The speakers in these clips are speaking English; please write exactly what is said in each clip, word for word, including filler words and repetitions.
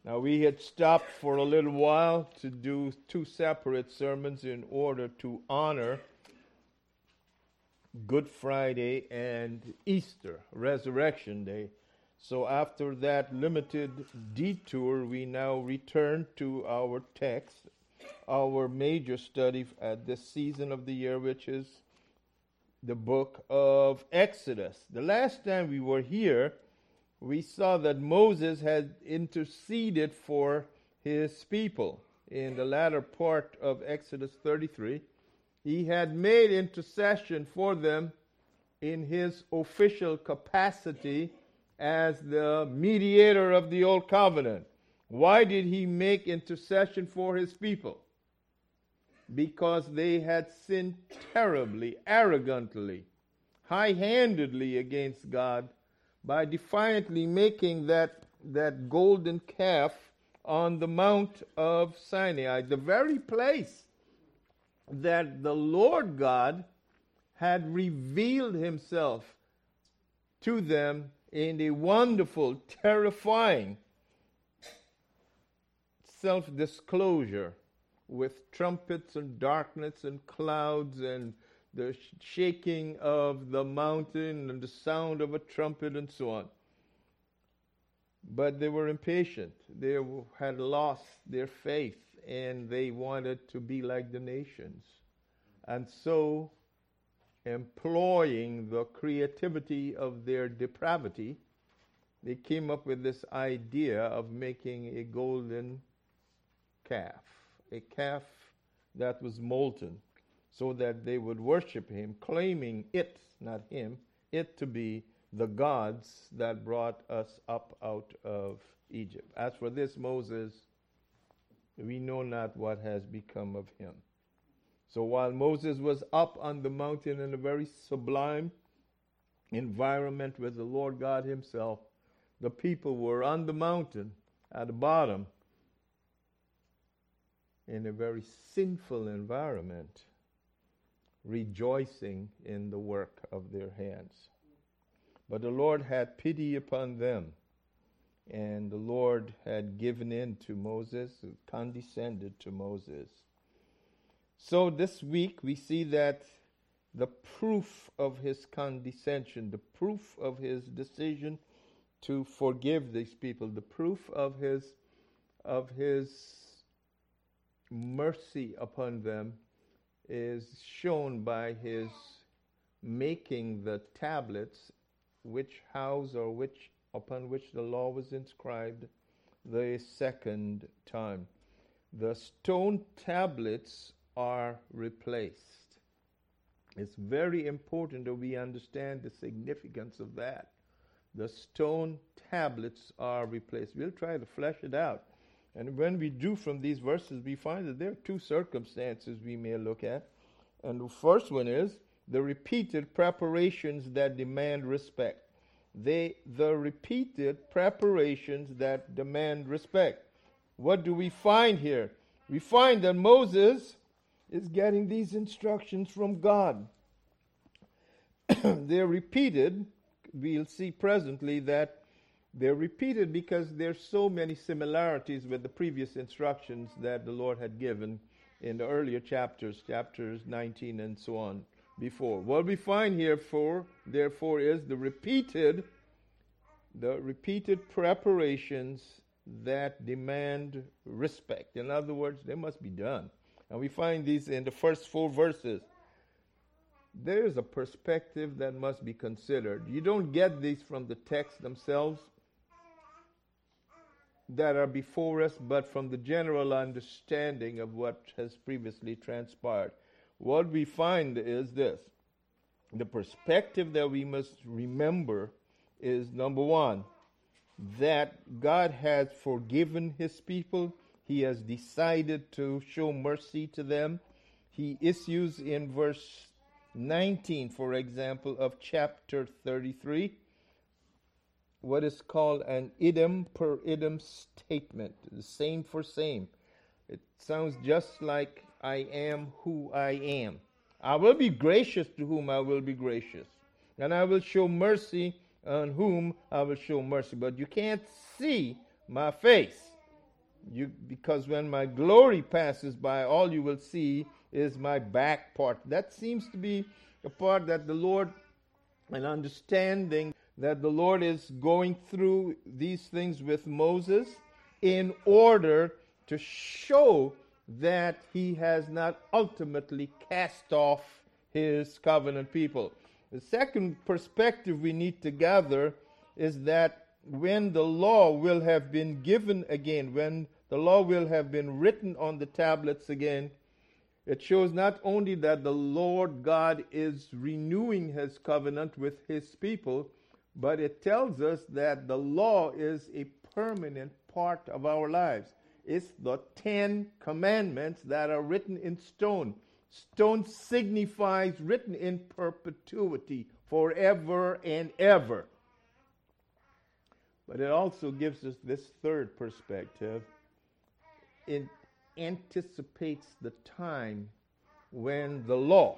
Now, we had stopped for a little while to do two separate sermons in order to honor Good Friday and Easter, Resurrection Day. So after that limited detour, we now return to our text, our major study at this season of the year, which is the book of Exodus. The last time we were here, we saw that Moses had interceded for his people. In the latter part of Exodus thirty-three, he had made intercession for them in his official capacity as the mediator of the Old Covenant. Why did he make intercession for his people? Because they had sinned terribly, arrogantly, high-handedly against God by defiantly making that, that golden calf on the Mount of Sinai, the very place that the Lord God had revealed himself to them in a wonderful, terrifying self-disclosure with trumpets and darkness and clouds and the shaking of the mountain and the sound of a trumpet and so on. But they were impatient. They had lost their faith and they wanted to be like the nations. And so, employing the creativity of their depravity, they came up with this idea of making a golden calf, a calf that was molten, so that they would worship him, claiming it, not him, it to be the gods that brought us up out of Egypt. As for this Moses, we know not what has become of him. So while Moses was up on the mountain in a very sublime environment with the Lord God himself, the people were on the mountain at the bottom in a very sinful environment, rejoicing in the work of their hands. But the Lord had pity upon them, and the Lord had given in to Moses, condescended to Moses. So this week we see that the proof of his condescension, the proof of his decision to forgive these people, the proof of his of his mercy upon them is shown by his making the tablets which house or which upon which the law was inscribed the second time. The stone tablets are replaced. It's very important that we understand the significance of that. The stone tablets are replaced. We'll try to flesh it out. And when we do from these verses, we find that there are two circumstances we may look at. And the first one is the repeated preparations that demand respect. They, the repeated preparations that demand respect. What do we find here? We find that Moses is getting these instructions from God. They're repeated. We'll see presently that they're repeated because there's so many similarities with the previous instructions that the Lord had given in the earlier chapters, chapters nineteen and so on before. What we find here for, therefore, is the repeated, the repeated preparations that demand respect. In other words, they must be done. And we find these in the first four verses. There is a perspective that must be considered. You don't get these from the text themselves that are before us, but from the general understanding of what has previously transpired. What we find is this. The perspective that we must remember is, number one, that God has forgiven his people. He has decided to show mercy to them. He issues in verse nineteen, for example, of chapter thirty-three, what is called an item per item statement, the same for same. It sounds just like I am who I am. I will be gracious to whom I will be gracious, and I will show mercy on whom I will show mercy. But you can't see my face. You, because when my glory passes by, all you will see is my back part. That seems to be a part that the Lord, an understanding that the Lord is going through these things with Moses in order to show that he has not ultimately cast off his covenant people. The second perspective we need to gather is that when the law will have been given again, when the law will have been written on the tablets again, it shows not only that the Lord God is renewing his covenant with his people, but it tells us that the law is a permanent part of our lives. It's the Ten Commandments that are written in stone. Stone signifies written in perpetuity, forever and ever. But it also gives us this third perspective. It anticipates the time when the law,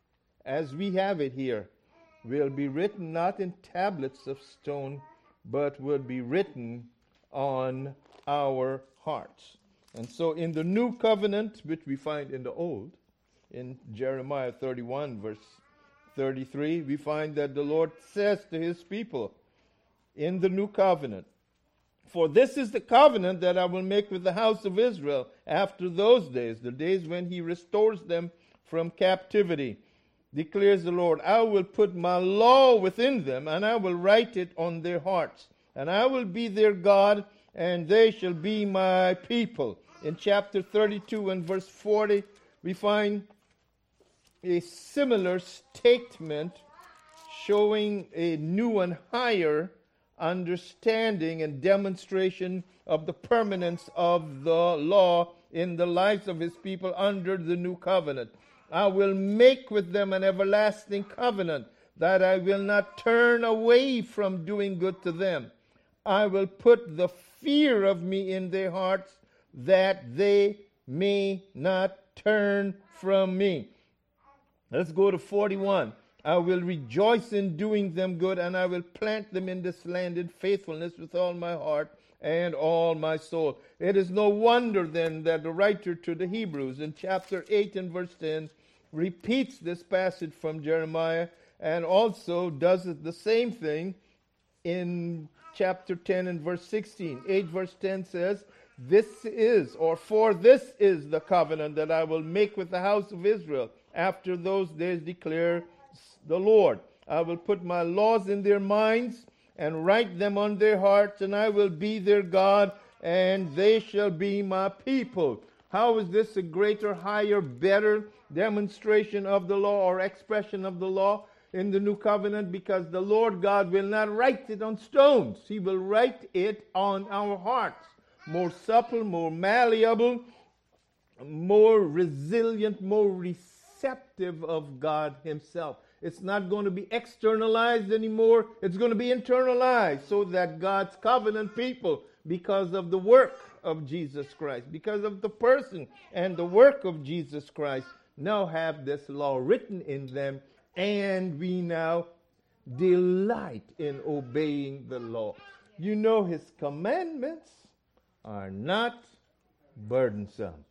as we have it here, will be written not in tablets of stone, but will be written on our hearts. And so in the new covenant, which we find in the old, in Jeremiah thirty-one, verse thirty-three, we find that the Lord says to his people in the new covenant, "For this is the covenant that I will make with the house of Israel after those days, the days when he restores them from captivity, declares the Lord. I will put my law within them, and I will write it on their hearts. And I will be their God, and they shall be my people." In chapter thirty-two and verse forty, we find a similar statement showing a new and higher understanding and demonstration of the permanence of the law in the lives of his people under the new covenant. "I will make with them an everlasting covenant, that I will not turn away from doing good to them. I will put the fear of me in their hearts, that they may not turn from me." Let's go to forty-one. "I will rejoice in doing them good, and I will plant them in this land in faithfulness with all my heart and all my soul." It is no wonder then that the writer to the Hebrews in chapter eight and verse ten repeats this passage from Jeremiah, and also does it the same thing in chapter ten and verse sixteen. eight verse ten says, "This is, or for this is the covenant that I will make with the house of Israel after those days, declare the Lord. I will put my laws in their minds and write them on their hearts, and I will be their God, and they shall be my people." How is this a greater, higher, better demonstration of the law or expression of the law in the new covenant? Because the Lord God will not write it on stones. He will write it on our hearts. More supple, more malleable, more resilient, more receptive of God himself. It's not going to be externalized anymore. It's going to be internalized, so that God's covenant people, because of the work of Jesus Christ, because of the person and the work of Jesus Christ, now have this law written in them, and we now delight in obeying the law. You know, his commandments are not burdensome.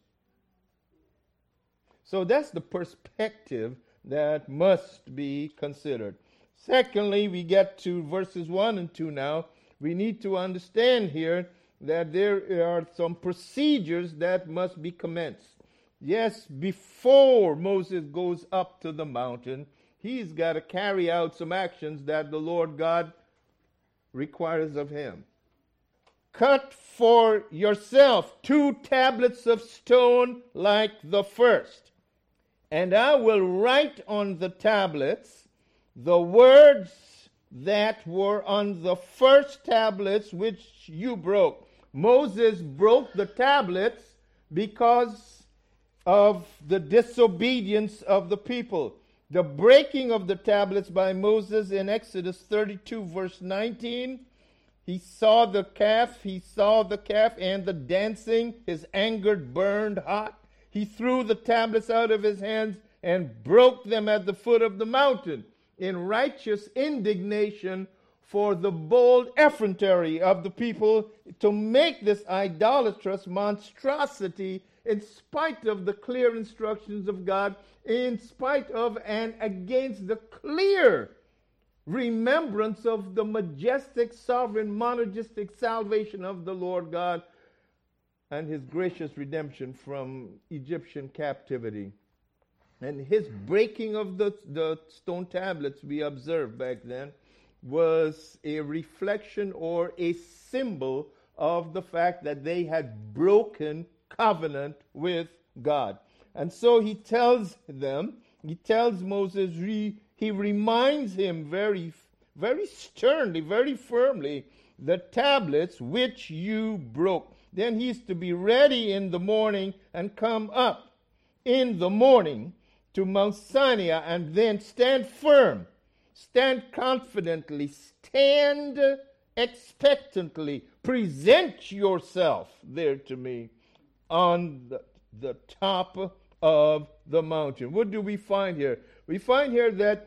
So that's the perspective that must be considered. Secondly, we get to verses one and two now. We need to understand here that there are some procedures that must be commenced. Yes, before Moses goes up to the mountain, he's got to carry out some actions that the Lord God requires of him. "Cut for yourself two tablets of stone like the first, and I will write on the tablets the words that were on the first tablets which you broke." Moses broke the tablets because of the disobedience of the people. The breaking of the tablets by Moses in Exodus thirty-two, verse nineteen, he saw the calf, he saw the calf and the dancing, his anger burned hot. He threw the tablets out of his hands and broke them at the foot of the mountain in righteous indignation for the bold effrontery of the people to make this idolatrous monstrosity in spite of the clear instructions of God, in spite of and against the clear remembrance of the majestic, sovereign, monergistic salvation of the Lord God and his gracious redemption from Egyptian captivity. And his breaking of the, the stone tablets, we observed back then, was a reflection or a symbol of the fact that they had broken covenant with God. And so he tells them, he tells Moses, he, he reminds him very, very sternly, very firmly, the tablets which you broke. Then he's to be ready in the morning and come up in the morning to Mount Sinai and then stand firm. Stand confidently, stand expectantly, present yourself there to me on the, the top of the mountain. What do we find here? We find here that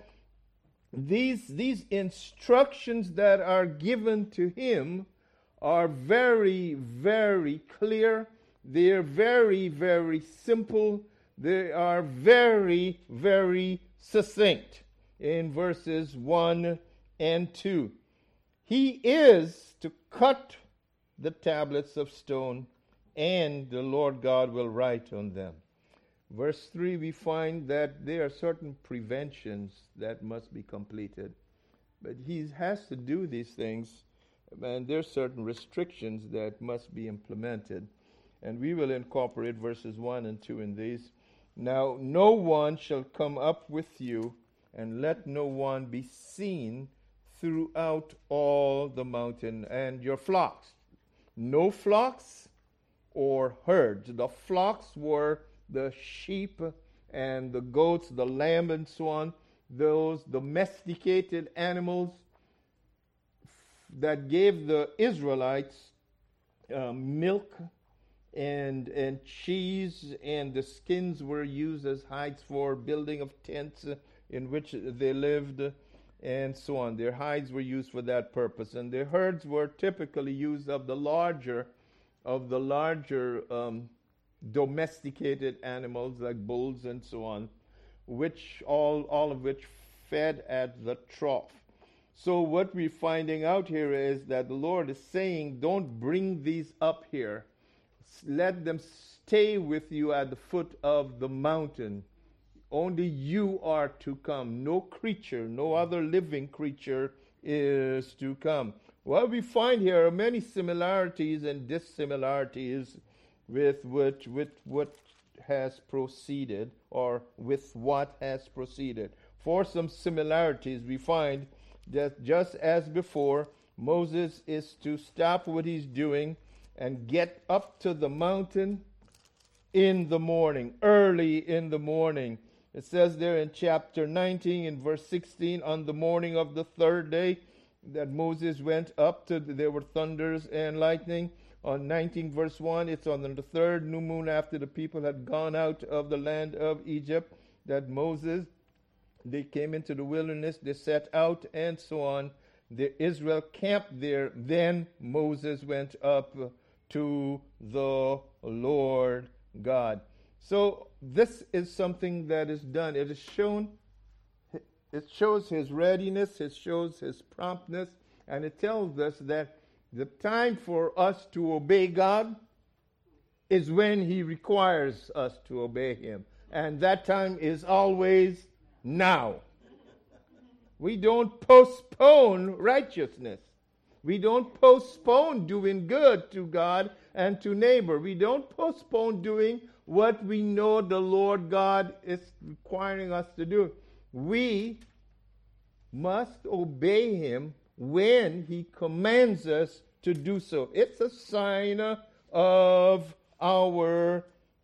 these, these instructions that are given to him are very, very clear. They're very, very simple. They are very, very succinct. In verses one and two. He is to cut the tablets of stone, and the Lord God will write on them. Verse three, we find that there are certain preventions that must be completed. But he has to do these things, and there are certain restrictions that must be implemented. And we will incorporate verses one and two in these. Now, no one shall come up with you, and let no one be seen throughout all the mountain and your flocks. No flocks or herds. The flocks were the sheep and the goats, the lamb and so on, those domesticated animals that gave the Israelites uh, milk and and cheese, and the skins were used as hides for building of tents uh, in which they lived, and so on. Their hides were used for that purpose, and their herds were typically used of the larger, of the larger um, domesticated animals like bulls and so on, which all all of which fed at the trough. So what we're finding out here is that the Lord is saying, don't bring these up here. Let them stay with you at the foot of the mountain. Only you are to come. No creature, no other living creature is to come. What we find here are many similarities and dissimilarities with what, with what has proceeded, or with what has proceeded. For some similarities, we find that just as before, Moses is to stop what he's doing and get up to the mountain in the morning, early in the morning. It says there in chapter nineteen, in verse sixteen, on the morning of the third day, that Moses went up to, there were thunders and lightning. On nineteen verse one, it's on the third new moon after the people had gone out of the land of Egypt, that Moses, they came into the wilderness, they set out, and so on. The Israel camped there. Then Moses went up to the Lord God. So this is something that is done. It is shown, it shows his readiness, it shows his promptness, and it tells us that the time for us to obey God is when he requires us to obey him. And that time is always now. We don't postpone righteousness. We don't postpone doing good to God and to neighbor. We don't postpone doing what we know the Lord God is requiring us to do. We must obey him when he commands us to do so. It's a sign of our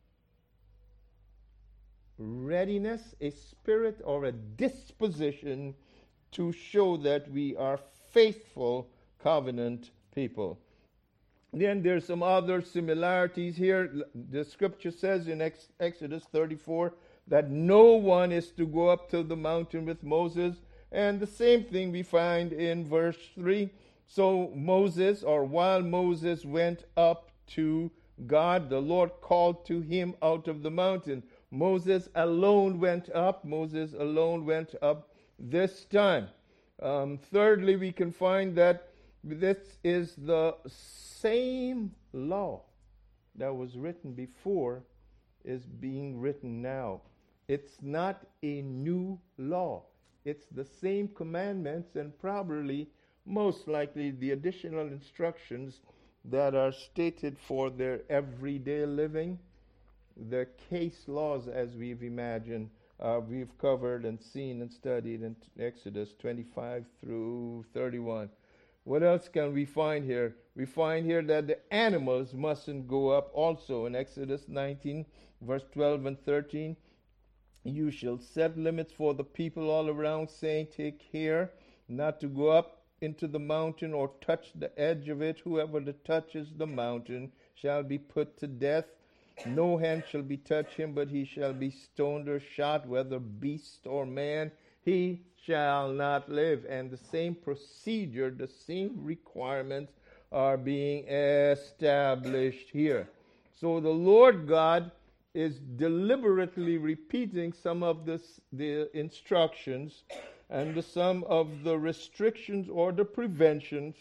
readiness, a spirit or a disposition to show that we are faithful covenant people. Then there's some other similarities here. The scripture says in Ex- Exodus thirty-four that no one is to go up to the mountain with Moses, And the same thing we find in verse three. So Moses, or while Moses went up to God, the Lord called to him out of the mountain. Moses alone went up. Moses alone went up this time. Um, thirdly, we can find that this is the same law that was written before is being written now. It's not a new law. It's the same commandments and probably, most likely, the additional instructions that are stated for their everyday living. The case laws, as we've imagined, uh, we've covered and seen and studied in Exodus twenty-five through thirty-one. What else can we find here? We find here that the animals mustn't go up also in Exodus nineteen, verse twelve and thirteen. You shall set limits for the people all around, saying, take care not to go up into the mountain or touch the edge of it. Whoever that touches the mountain shall be put to death. No hand shall be touched him, but he shall be stoned or shot, whether beast or man. He shall not live. And the same procedure, the same requirements are being established here. So the Lord God is deliberately repeating some of this, the instructions and the, some of the restrictions or the preventions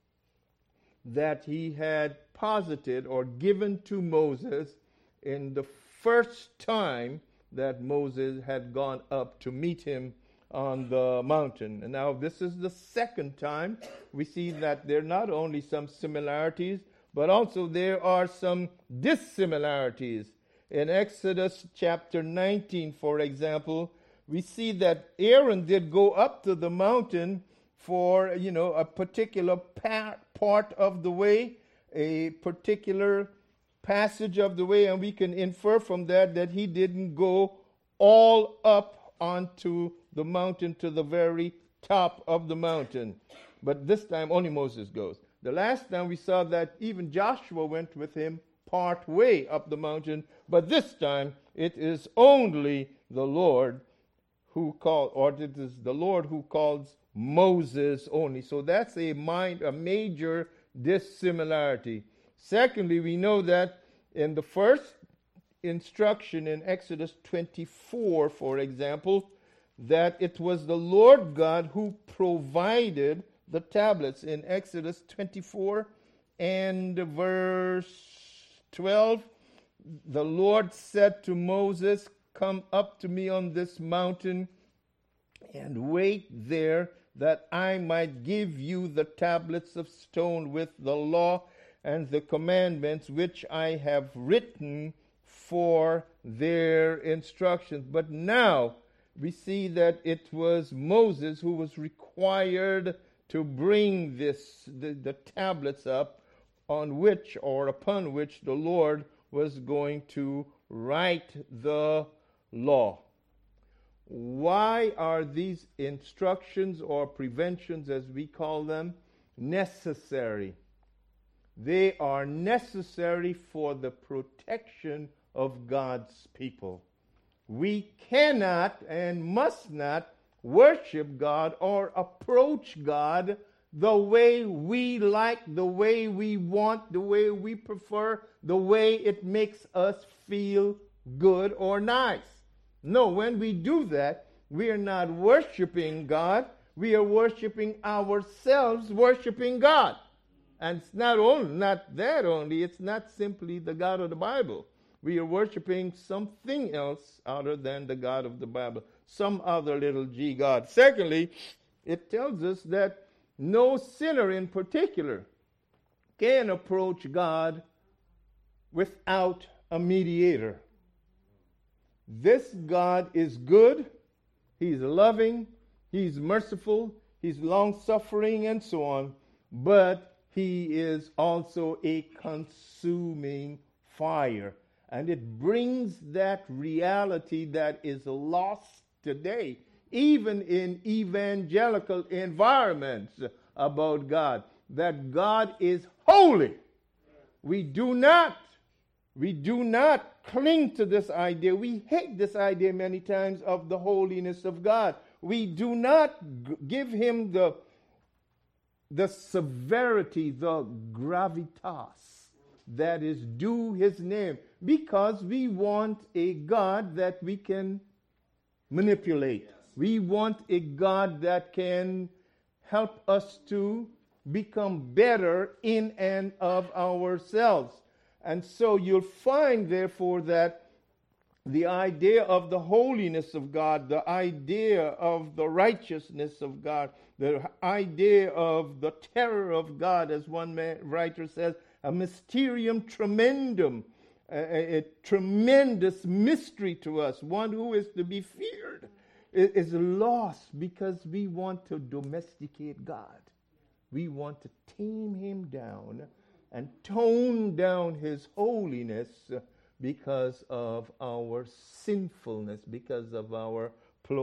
that he had posited or given to Moses in the first time that Moses had gone up to meet him on the mountain. And now this is the second time. We see that there are not only some similarities, but also there are some dissimilarities. In Exodus chapter nineteen, for example, we see that Aaron did go up to the mountain for, you know, a particular part, part of the way, a particular passage of the way, and we can infer from that that he didn't go all up onto the mountain to the very top of the mountain. But this time only Moses goes. The last time we saw that even Joshua went with him part way up the mountain, but this time it is only the Lord who called, or it is the Lord who calls Moses only. So that's a mind, a major dissimilarity. Secondly, we know that in the first instruction in Exodus twenty-four, for example, that it was the Lord God who provided the tablets. In Exodus twenty-four and verse twelve, the Lord said to Moses, come up to me on this mountain and wait there, that I might give you the tablets of stone with the law and the commandments which I have written for their instructions. But now we see that it was Moses who was required to bring this the, the tablets up on which or upon which the Lord was going to write the law. Why are these instructions or preventions, as we call them, necessary? They are necessary for the protection of God's people. We cannot and must not worship God or approach God the way we like, the way we want, the way we prefer, the way it makes us feel good or nice. No, when we do that, we are not worshiping God. We are worshiping ourselves, worshiping God. And it's not only not that only, it's not simply the God of the Bible. We are worshiping something else other than the God of the Bible, some other little g God. Secondly, it tells us that no sinner in particular can approach God without a mediator. This God is good, He's loving, He's merciful, He's long-suffering, and so on, but He is also a consuming fire. And it brings that reality that is lost today, even in evangelical environments, about God, that God is holy. We do not, we do not cling to this idea. We hate this idea many times of the holiness of God. we do not g- give him the, the severity, the gravitas that is due his name, because we want a God that we can manipulate. Yes. We want a God that can help us to become better in and of ourselves. And so you'll find, therefore, that the idea of the holiness of God, the idea of the righteousness of God, the idea of the terror of God, as one man, writer says, a mysterium tremendum, a, a tremendous mystery to us, one who is to be feared, is lost because we want to domesticate God. We want to tame him down and tone down his holiness because of our sinfulness, because of our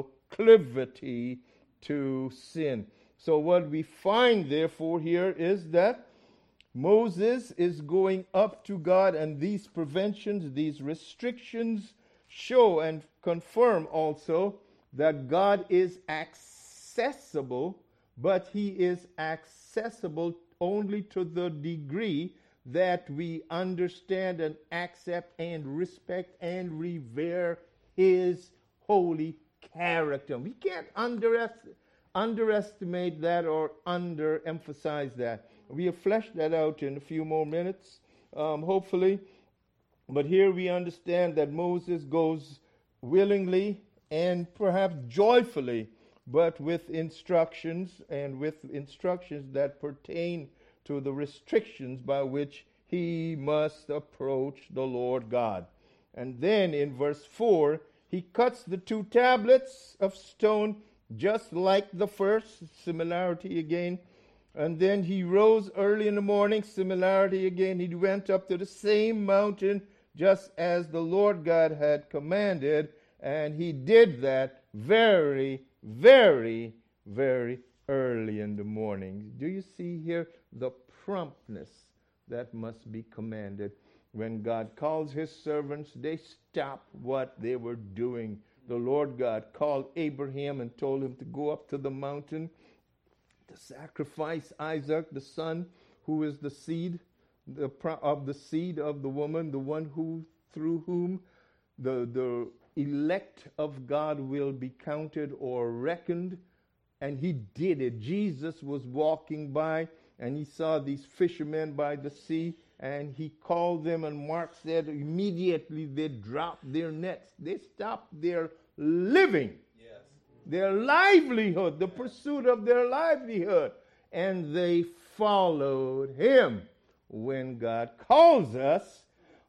proclivity to sin. So what we find, therefore, here is that Moses is going up to God, and these preventions, these restrictions show and confirm also that God is accessible, but he is accessible only to the degree that we understand and accept and respect and revere his holy character. We can't underest- underestimate that or underemphasize that. We'll flesh that out in a few more minutes, um, hopefully. But here we understand that Moses goes willingly and perhaps joyfully, but with instructions and with instructions that pertain to the restrictions by which he must approach the Lord God. And then in verse four, he cuts the two tablets of stone just like the first, similarity again. And then he rose early in the morning, similarity again. He went up to the same mountain just as the Lord God had commanded, and he did that very, very, very early in the morning. Do you see here the promptness that must be commanded? When God calls his servants, they stop what they were doing. The Lord God called Abraham and told him to go up to the mountain to sacrifice Isaac, the son, who is the seed the pro- of the seed of the woman, the one who through whom the the elect of God will be counted or reckoned. And he did it. Jesus was walking by, and he saw these fishermen by the sea, and he called them, and Mark said immediately they dropped their nets. They stopped their living, yes, their livelihood, the pursuit of their livelihood, and they followed him. When God calls us,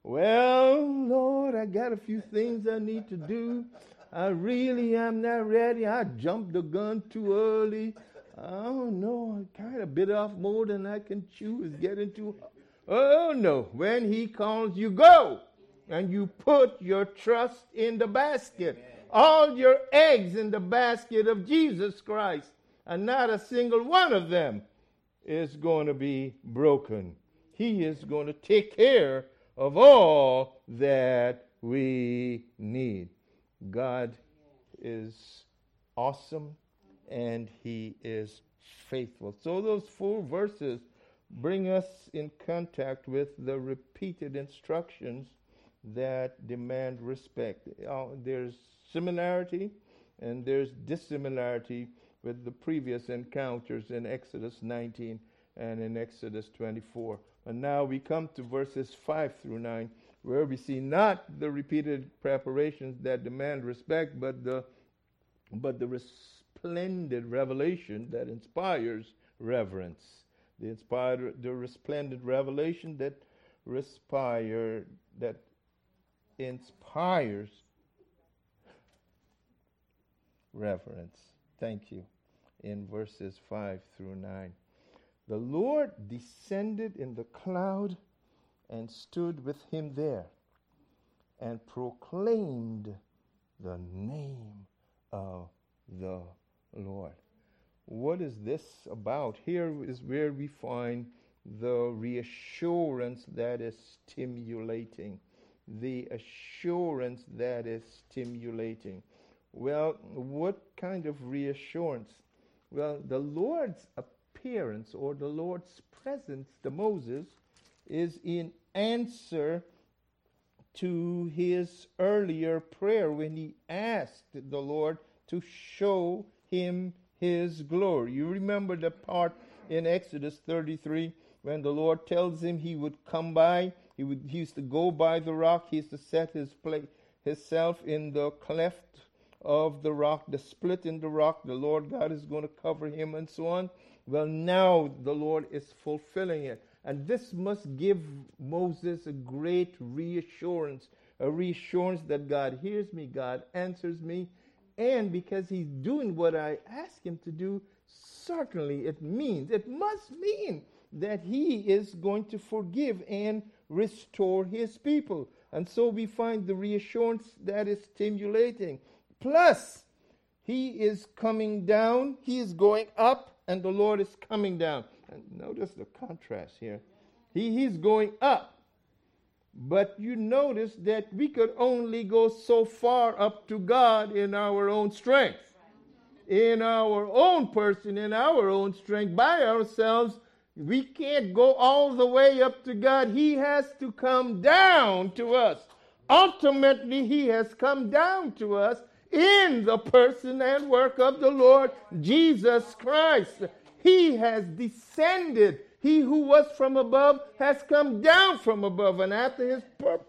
well, Lord, I got a few things I need to do. I really am not ready. I jumped the gun too early. I don't know. I kind of bit off more than I can chew. It's getting too hot. Oh, no. When he calls, you go. And you put your trust in the basket. Amen. All your eggs in the basket of Jesus Christ. And not a single one of them is going to be broken. He is going to take care of all that we need. God is awesome, and he is faithful. So those four verses bring us in contact with the repeated instructions that demand respect. Uh, there's similarity and there's dissimilarity with the previous encounters in Exodus nineteen and in Exodus twenty-four. And now we come to verses five through nine, where we see not the repeated preparations that demand respect, but the but the resplendent revelation that inspires reverence. The inspired, the resplendent revelation that respire, that inspires reverence. Thank you. In verses five through nine. The Lord descended in the cloud and stood with him there and proclaimed the name of the Lord. What is this about? Here is where we find the reassurance that is stimulating. The assurance that is stimulating. Well, what kind of reassurance? Well, the Lord's appearance or the Lord's presence to Moses is in answer to his earlier prayer when he asked the Lord to show him his glory. You remember the part in Exodus thirty-three when the Lord tells him he would come by, he would he used to go by the rock, he used to set his place himself in the cleft of the rock, the split in the rock. The Lord God is going to cover him and so on. Well, now the Lord is fulfilling it. And this must give Moses a great reassurance, a reassurance that God hears me, God answers me. And because he's doing what I ask him to do, certainly it means, it must mean that he is going to forgive and restore his people. And so we find the reassurance that is stimulating. Plus, he is coming down, he is going up, and the Lord is coming down. And notice the contrast here. He, he's going up. But you notice that we could only go so far up to God in our own strength. In our own person, in our own strength, by ourselves, we can't go all the way up to God. He has to come down to us. Ultimately, he has come down to us in the person and work of the Lord Jesus Christ. He has descended. He who was from above has come down from above. And after his pur-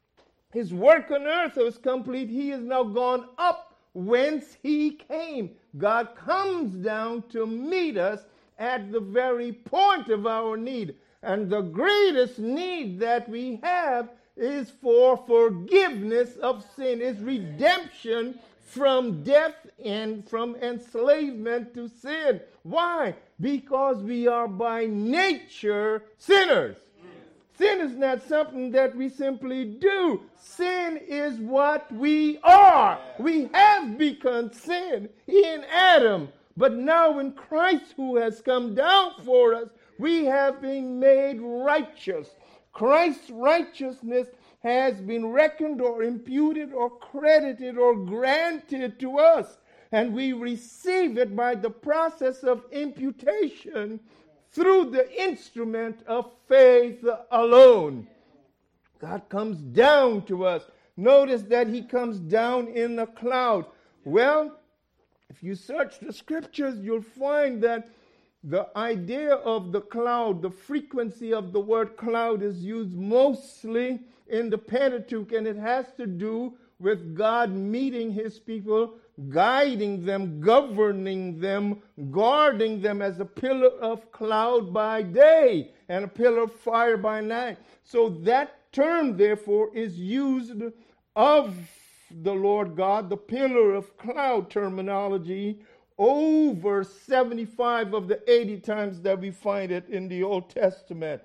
his work on earth was complete, he is now gone up whence he came. God comes down to meet us at the very point of our need. And the greatest need that we have is for forgiveness of sin, is redemption from death and from enslavement to sin. Why? Because we are by nature sinners. Sin is not something that we simply do. Sin is what we are. We have become sin in Adam. But now in Christ who has come down for us, we have been made righteous. Christ's righteousness has been reckoned or imputed or credited or granted to us. And we receive it by the process of imputation through the instrument of faith alone. God comes down to us. Notice that he comes down in a cloud. Well, if you search the scriptures, you'll find that the idea of the cloud, the frequency of the word cloud is used mostly in the Pentateuch, and it has to do with God meeting his people, guiding them, governing them, guarding them as a pillar of cloud by day and a pillar of fire by night. So that term, therefore, is used of the Lord God, the pillar of cloud terminology, over seventy-five of the eighty times that we find it in the Old Testament.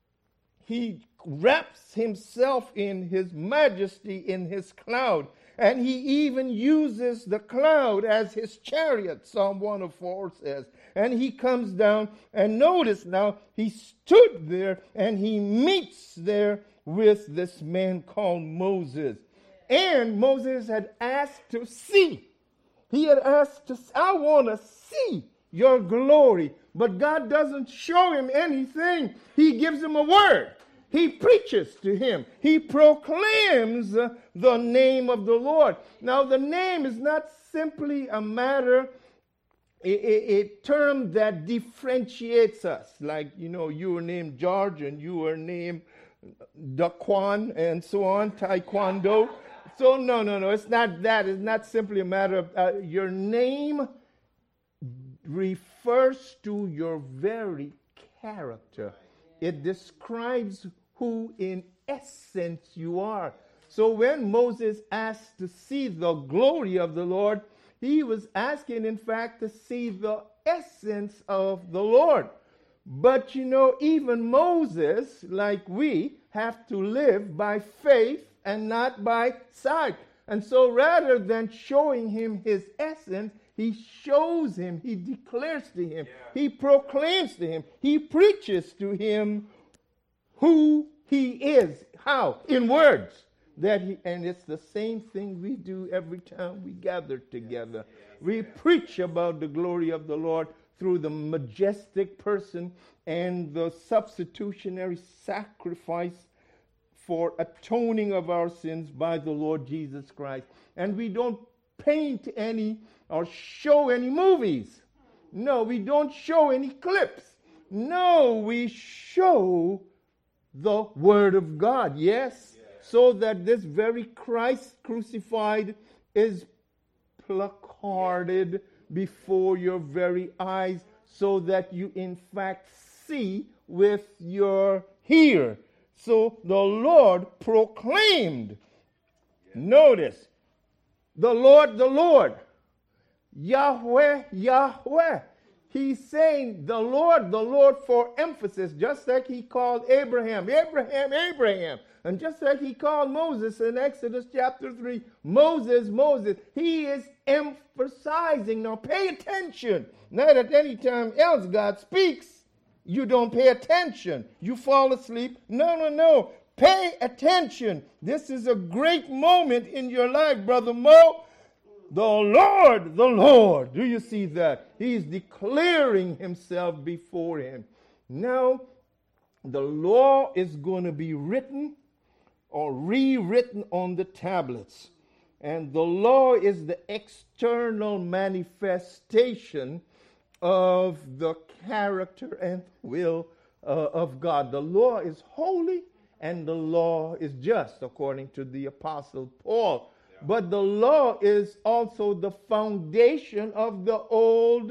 He wraps himself in his majesty in his cloud, and he even uses the cloud as his chariot, Psalm one oh four says. And he comes down, and notice now, he stood there, and he meets there with this man called Moses. And Moses had asked to see. He had asked to, I want to see your glory. But God doesn't show him anything. He gives him a word. He preaches to him. He proclaims uh, the name of the Lord. Now, the name is not simply a matter, a, a, a term that differentiates us. Like, you know, you were named George and you were named Daquan and so on, Taekwondo. So, no, no, no, it's not that. It's not simply a matter of uh, your name refers to your very character. It describes who in essence you are. So when Moses asked to see the glory of the Lord, he was asking, in fact, to see the essence of the Lord. But, you know, even Moses, like we, have to live by faith and not by sight. And so rather than showing him his essence, he shows him, he declares to him, yeah. He proclaims to him, he preaches to him who he is. How? In words. that he, and it's the same thing we do every time we gather together. We preach about the glory of the Lord through the majestic person and the substitutionary sacrifice for atoning of our sins by the Lord Jesus Christ. And we don't paint any or show any movies. No, we don't show any clips. No, we show the Word of God, yes, yes. So that this very Christ crucified is placarded before your very eyes, so that you in fact see with your hear. So the Lord proclaimed, yes. Notice, the Lord, the Lord, Yahweh, Yahweh. He's saying the Lord, the Lord for emphasis, just like he called Abraham, Abraham, Abraham. And just like he called Moses in Exodus chapter three, Moses, Moses. He is emphasizing. Now pay attention. Not at any time else God speaks, you don't pay attention. You fall asleep. No, no, no. Pay attention. This is a great moment in your life, Brother Mo. The Lord, the Lord. Do you see that? He's declaring himself before him. Now, the law is going to be written or rewritten on the tablets. And the law is the external manifestation of the character and will uh, of God. The law is holy and the law is just, according to the Apostle Paul. But the law is also the foundation of the old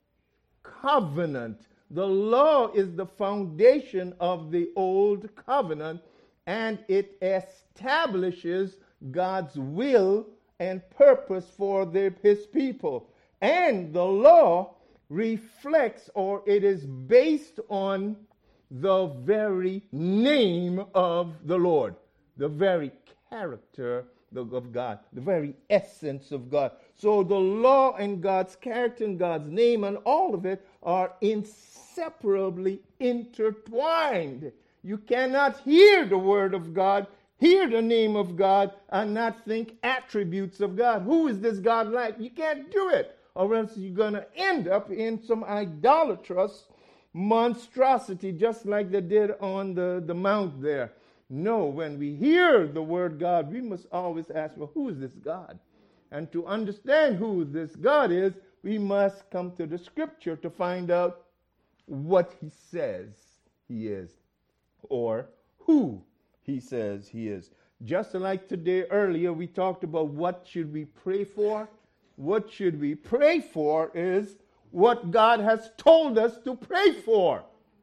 covenant. The law is the foundation of the old covenant, and it establishes God's will and purpose for the, his people. And the law reflects, or it is based on, the very name of the Lord, the very character of God, the very essence of God. So the law and God's character and God's name and all of it are inseparably intertwined. You cannot hear the word of God, hear the name of God, and not think attributes of God. Who is this God like? You can't do it, or else you're going to end up in some idolatrous monstrosity, just like they did on the, the mount there. No, when we hear the word God, we must always ask, well, who is this God? And to understand who this God is, we must come to the scripture to find out what he says he is, or who he says he is. Just like today earlier, we talked about what should we pray for. What should we pray for is what God has told us to pray for.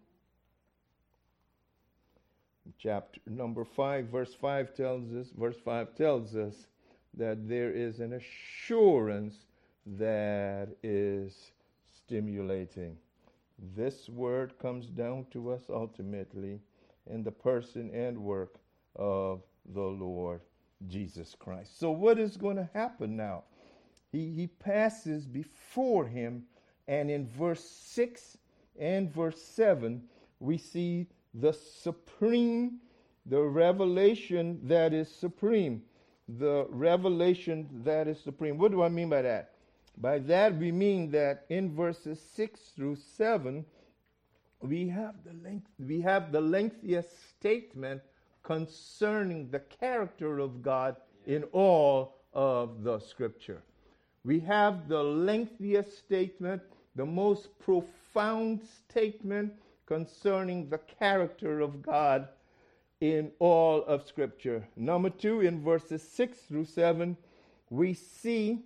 Chapter number five, verse five tells us, verse five tells us that there is an assurance that is stimulating. This word comes down to us ultimately in the person and work of the Lord Jesus Christ. So what is going to happen now? He, he passes before him, and in verse six and verse seven, we see the supreme, the revelation that is supreme. The revelation that is supreme. What do I mean by that? By that we mean that in verses six through seven, we have the length, we have the lengthiest statement concerning the character of God in all of the scripture. We have the lengthiest statement, the most profound statement concerning the character of God in all of Scripture. Number two, in verses six through seven, we see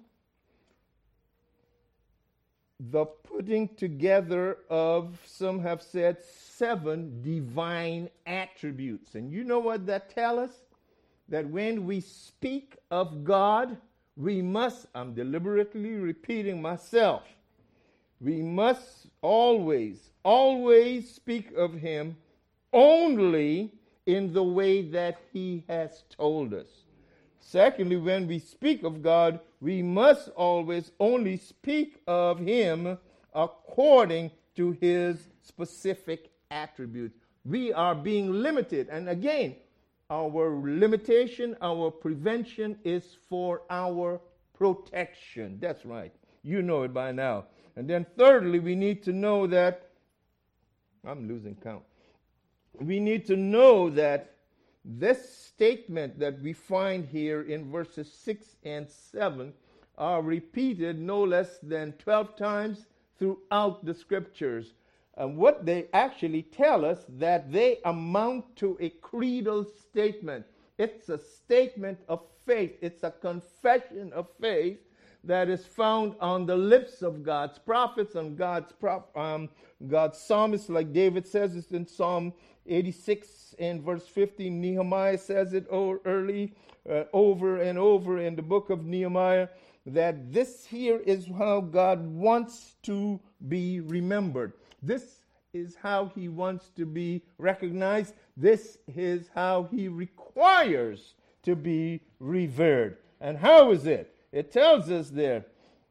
the putting together of, some have said, seven divine attributes. And you know what that tells us? That when we speak of God, we must, I'm deliberately repeating myself, we must always, always speak of him only in the way that he has told us. Secondly, when we speak of God, we must always only speak of him according to his specific attributes. We are being limited. And again, our limitation, our prevention is for our protection. That's right. You know it by now. And then thirdly, we need to know that, I'm losing count. We need to know that this statement that we find here in verses six and seven are repeated no less than twelve times throughout the scriptures. And what they actually tell us, that they amount to a creedal statement. It's a statement of faith. It's a confession of faith that is found on the lips of God's prophets and God's prop, um, God's psalmists, like David says it in Psalm eighty-six and verse fifteen. Nehemiah says it early, uh, over and over in the book of Nehemiah, that this here is how God wants to be remembered. This is how he wants to be recognized. This is how he requires to be revered. And how is it? It tells us there,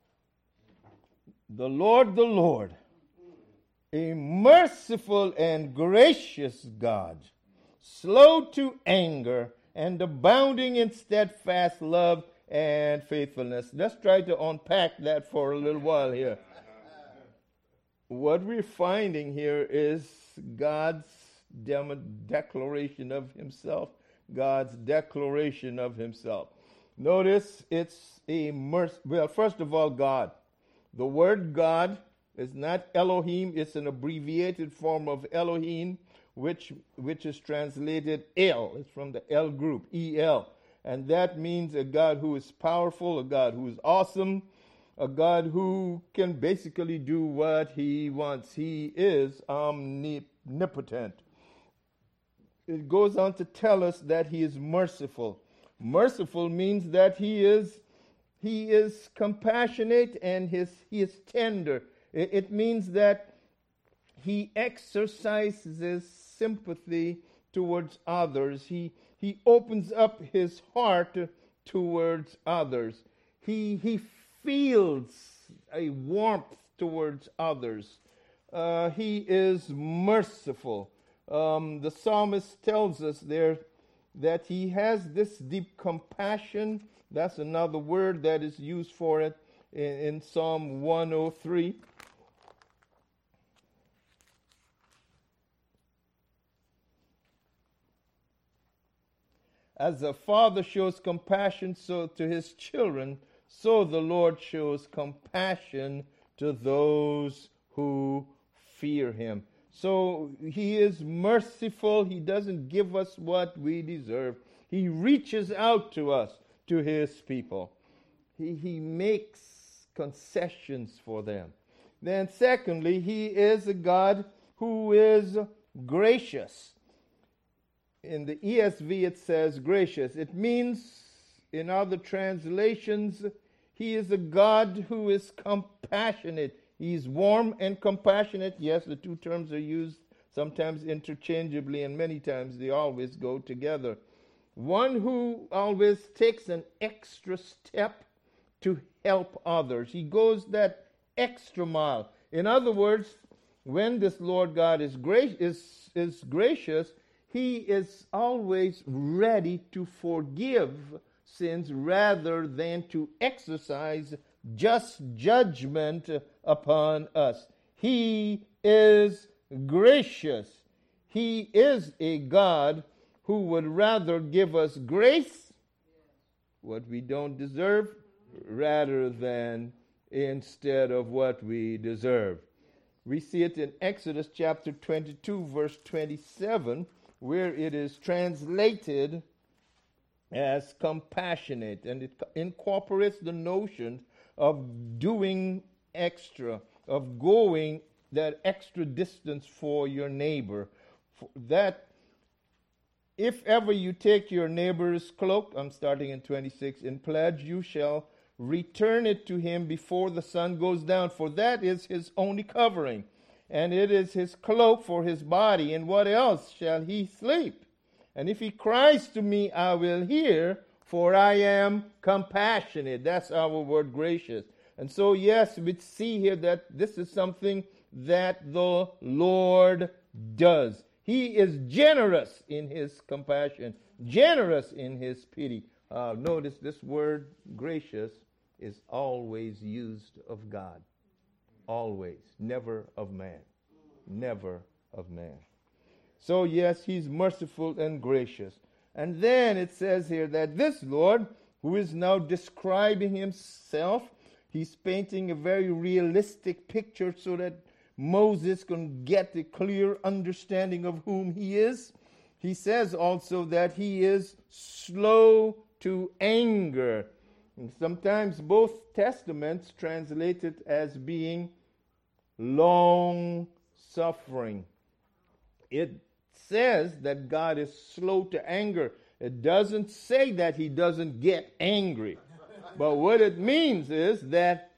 the Lord, the Lord, a merciful and gracious God, slow to anger and abounding in steadfast love and faithfulness. Let's try to unpack that for a little while here. What we're finding here is God's de- declaration of himself. God's declaration of himself. Notice it's a mercy. Well, first of all, God. The word God is not Elohim. It's an abbreviated form of Elohim, which which is translated El. It's from the El group, E L. And that means a God who is powerful, a God who is awesome, a God who can basically do what he wants. He is omnipotent. It goes on to tell us that he is merciful. Merciful means that he is he is compassionate and his he is tender. It, it means that he exercises sympathy towards others. He he opens up his heart towards others. He he feels a warmth towards others. Uh, he is merciful. Um, the psalmist tells us there that he has this deep compassion. That's another word that is used for it in, in Psalm one oh three. As a father shows compassion so to his children, so the Lord shows compassion to those who fear him. So he is merciful. He doesn't give us what we deserve. He reaches out to us, to his people. He, he makes concessions for them. Then secondly, he is a God who is gracious. In the E S V it says gracious. It means, in other translations, he is a God who is compassionate. He's warm and compassionate. Yes, the two terms are used sometimes interchangeably, and many times they always go together. One who always takes an extra step to help others. He goes that extra mile. In other words, when this Lord God is, gra- is, is gracious, he is always ready to forgive sins rather than to exercise just judgment upon us. He is gracious. He is a God who would rather give us grace, what we don't deserve, rather than instead of what we deserve. We see it in Exodus chapter twenty-two, verse twenty-seven, where it is translated as compassionate, and it incorporates the notion of doing extra, of going that extra distance for your neighbor. For that, if ever you take your neighbor's cloak, I'm starting in twenty-six, in pledge, you shall return it to him before the sun goes down, for that is his only covering, and it is his cloak for his body. In what else shall he sleep? And if he cries to me, I will hear, for I am compassionate. That's our word, gracious. And so, yes, we see here that this is something that the Lord does. He is generous in his compassion. generous in his pity. Uh, notice this word gracious is always used of God. Always. Never of man. Never of man. So yes, he's merciful and gracious. And then it says here that this Lord, who is now describing himself, he's painting a very realistic picture so that Moses can get a clear understanding of whom he is. He says also that he is slow to anger. And sometimes both testaments translate it as being long suffering. It says that God is slow to anger. It doesn't say that he doesn't get angry. But what it means is that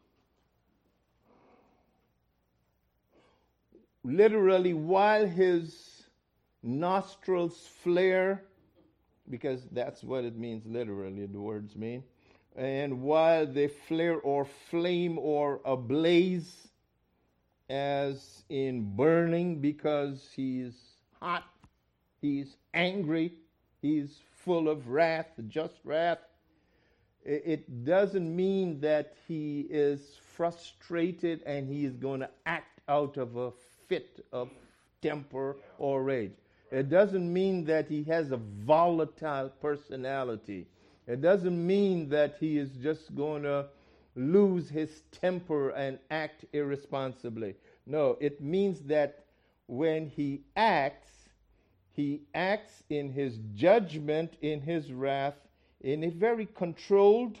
literally while his nostrils flare, because that's what it means literally, the words mean, and while they flare or flame or ablaze, as in burning, because he's hot, he's angry, he's full of wrath, just wrath. It doesn't mean that he is frustrated and he is going to act out of a fit of temper or rage. It doesn't mean that he has a volatile personality. It doesn't mean that he is just going to lose his temper and act irresponsibly. No, it means that when he acts, he acts in his judgment, in his wrath, in a very controlled,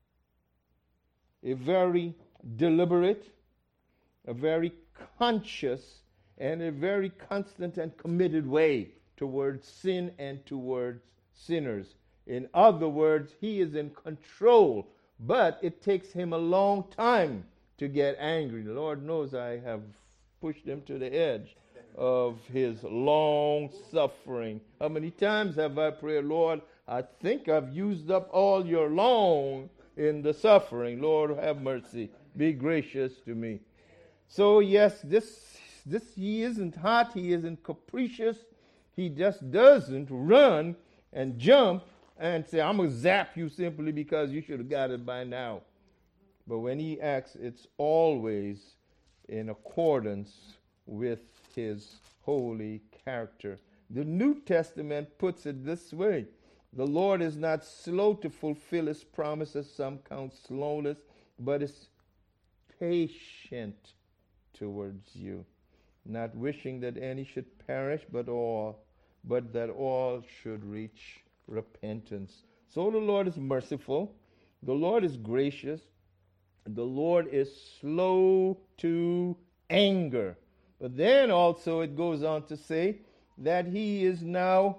a very deliberate, a very conscious, and a very constant and committed way towards sin and towards sinners. In other words, he is in control, but it takes him a long time to get angry. The Lord knows I have pushed him to the edge of his long suffering. How many times have I prayed, Lord, I think I've used up all your long in the suffering. Lord, have mercy. Be gracious to me. So yes, this this he isn't hot, he isn't capricious. He just doesn't run and jump and say, I'm going to zap you simply because you should have got it by now. But when he acts, it's always in accordance with his holy character. The New Testament puts it this way. The Lord is not slow to fulfill his promises, some count slowness, but is patient towards you, not wishing that any should perish, but all, but that all should reach repentance. So the Lord is merciful. The Lord is gracious. The Lord is slow to anger. But then also it goes on to say that he is now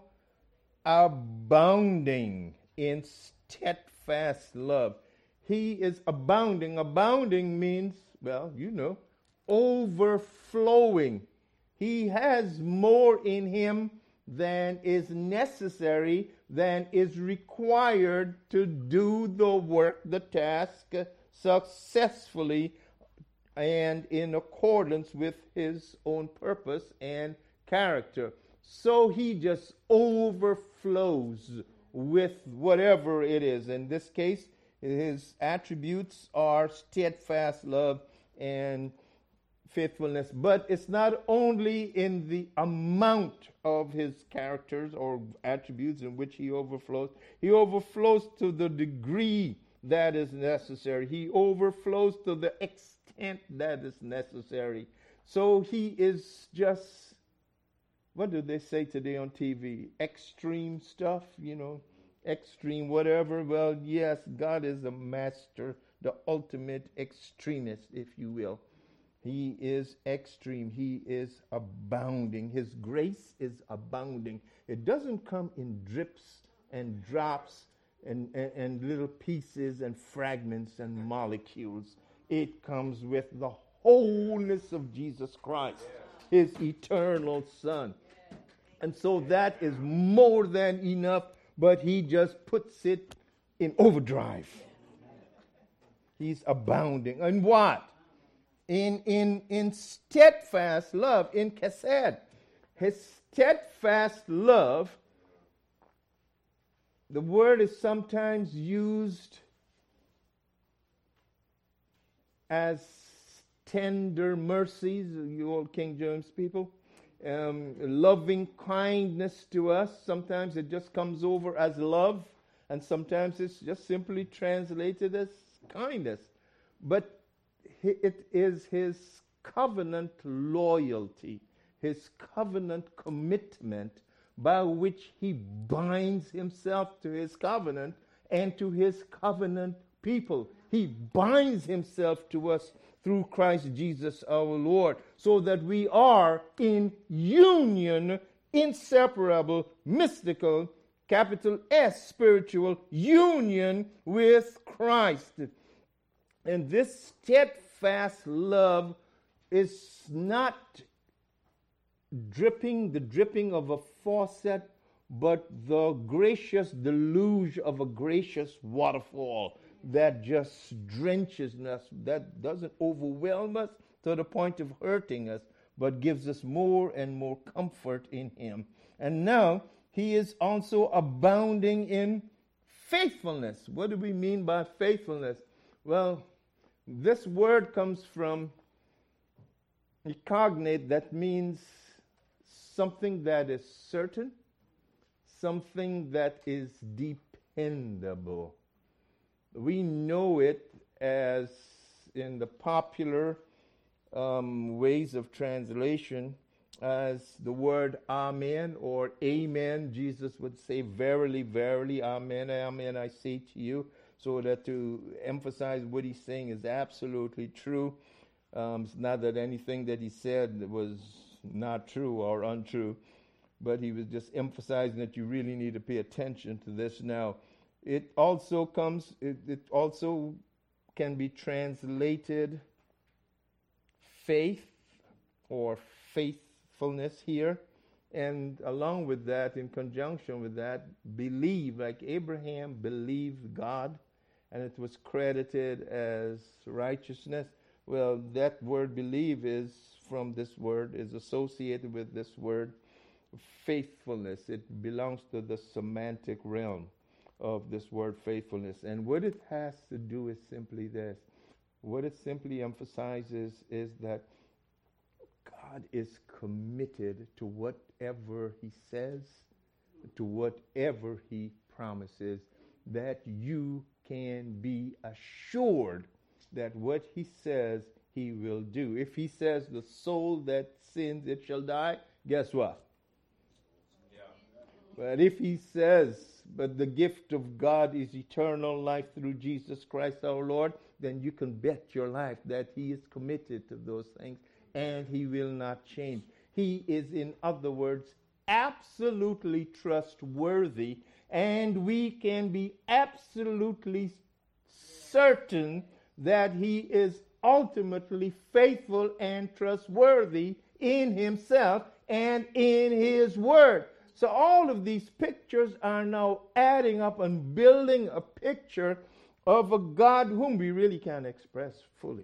abounding in steadfast love. He is abounding. Abounding means, well, you know, overflowing. He has more in him than is necessary, than is required to do the work, the task successfully and in accordance with his own purpose and character. So he just overflows with whatever it is. In this case, his attributes are steadfast love and faithfulness. But it's not only in the amount of his characters or attributes in which he overflows. He overflows to the degree that is necessary. He overflows to the extent that is necessary. So he is just, what do they say today on T V? Extreme stuff, you know, extreme whatever. Well, yes, God is a master, the ultimate extremist, if you will. He is extreme. He is abounding. His grace is abounding. It doesn't come in drips and drops and, and, and little pieces and fragments and molecules. It comes with the wholeness of Jesus Christ, his eternal Son. And so that is more than enough, but he just puts it in overdrive. He's abounding. And what? In, in, in steadfast love, in chesed. His steadfast love the word is sometimes used as tender mercies, you old King James people, um, loving kindness to us. Sometimes it just comes over as love, and sometimes it's just simply translated as kindness. But it is his covenant loyalty, his covenant commitment by which he binds himself to his covenant and to his covenant people. He binds himself to us through Christ Jesus our Lord, so that we are in union, inseparable, mystical, capital S, spiritual union with Christ. And this steadfast love is not dripping, the dripping of a faucet, but the gracious deluge of a gracious waterfall that just drenches us, that doesn't overwhelm us to the point of hurting us, but gives us more and more comfort in him. And now he is also abounding in faithfulness. What do we mean by faithfulness? Well, this word comes from cognate, that means something that is certain, something that is dependable. We know it as in the popular um, ways of translation as the word amen or amen. Jesus would say, verily, verily, amen, amen, I say to you. So that to emphasize what he's saying is absolutely true. Um, it's not that anything that he said was not true or untrue, but he was just emphasizing that you really need to pay attention to this now. It also comes, it, it also can be translated faith or faithfulness here. And along with that, in conjunction with that, believe, like Abraham believed God, and it was credited as righteousness. Well, that word believe is from this word, is associated with this word faithfulness. It belongs to the semantic realm of this word faithfulness. And what it has to do is simply this. What it simply emphasizes is that God is committed to whatever he says, to whatever he promises, that you can be assured that what he says he will do. If he says the soul that sins, it shall die, guess what? Yeah. But if he says, but the gift of God is eternal life through Jesus Christ our Lord, then you can bet your life that he is committed to those things and he will not change. He is, in other words, absolutely trustworthy, and we can be absolutely certain that he is ultimately faithful and trustworthy in himself and in his word. So all of these pictures are now adding up and building a picture of a God whom we really can't express fully.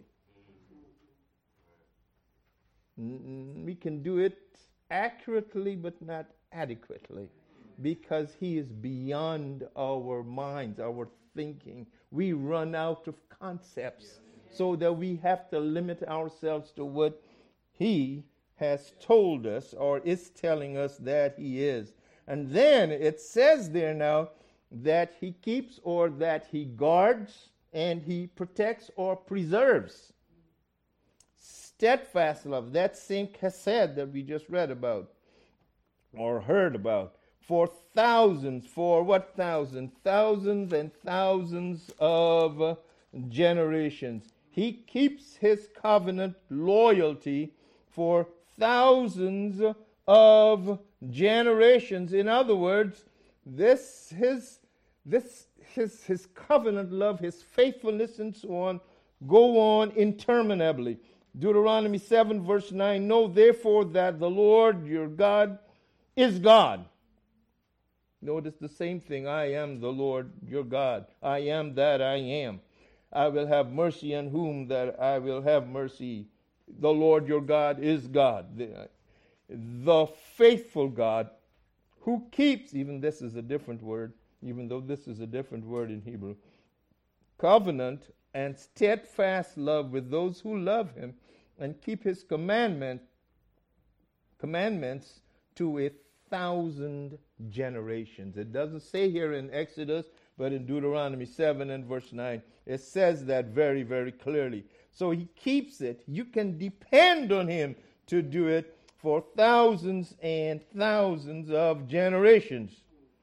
We can do it accurately but not adequately, because he is beyond our minds, our thinking. We run out of concepts, so that we have to limit ourselves to what he has told us or is telling us that he is. And then it says there now that he keeps or that he guards and he protects or preserves. Steadfast love, that same chesed that we just read about or heard about, for thousands, for what thousands? Thousands and thousands of uh, generations. He keeps his covenant loyalty for thousands of generations. In other words, this his this his his covenant love, his faithfulness, and so on, go on interminably. Deuteronomy seven verse nine, know therefore that the Lord your God is God. Notice the same thing. I am the Lord your God. I am that I am. I will have mercy on whom that I will have mercy. The Lord your God is God. The, the faithful God who keeps, even this is a different word, even though this is a different word in Hebrew. Covenant and steadfast love with those who love him and keep his commandment, commandments to a thousand generations. It doesn't say here in Exodus, but in Deuteronomy seven and verse nine, it says that very, very clearly. So he keeps it. You can depend on him to do it for thousands and thousands of generations.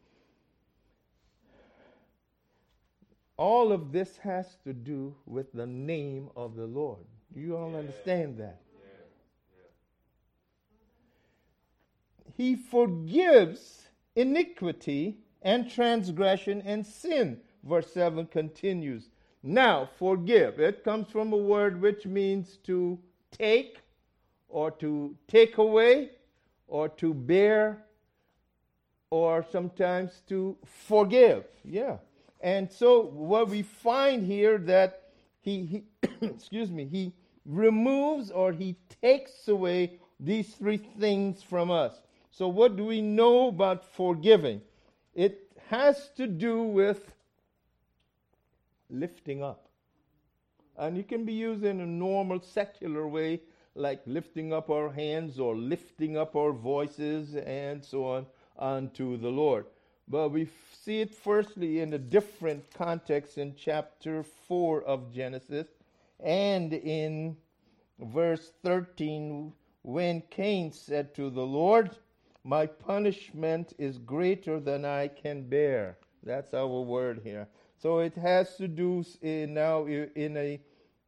All of this has to do with the name of the Lord. Do you all yeah. understand that? Yeah. Yeah. He forgives iniquity and transgression and sin. Verse seven continues. Now, forgive. It comes from a word which means to take, or to take away, or to bear, or sometimes to forgive. Yeah. And so what we find here that he, he excuse me, he removes or he takes away these three things from us. So what do we know about forgiving? It has to do with lifting up. And it can be used in a normal secular way, like lifting up our hands or lifting up our voices and so on unto the Lord. But we see it firstly in a different context in chapter four of Genesis and in verse thirteen, when Cain said to the Lord, my punishment is greater than I can bear. That's our word here. So it has to do in now in a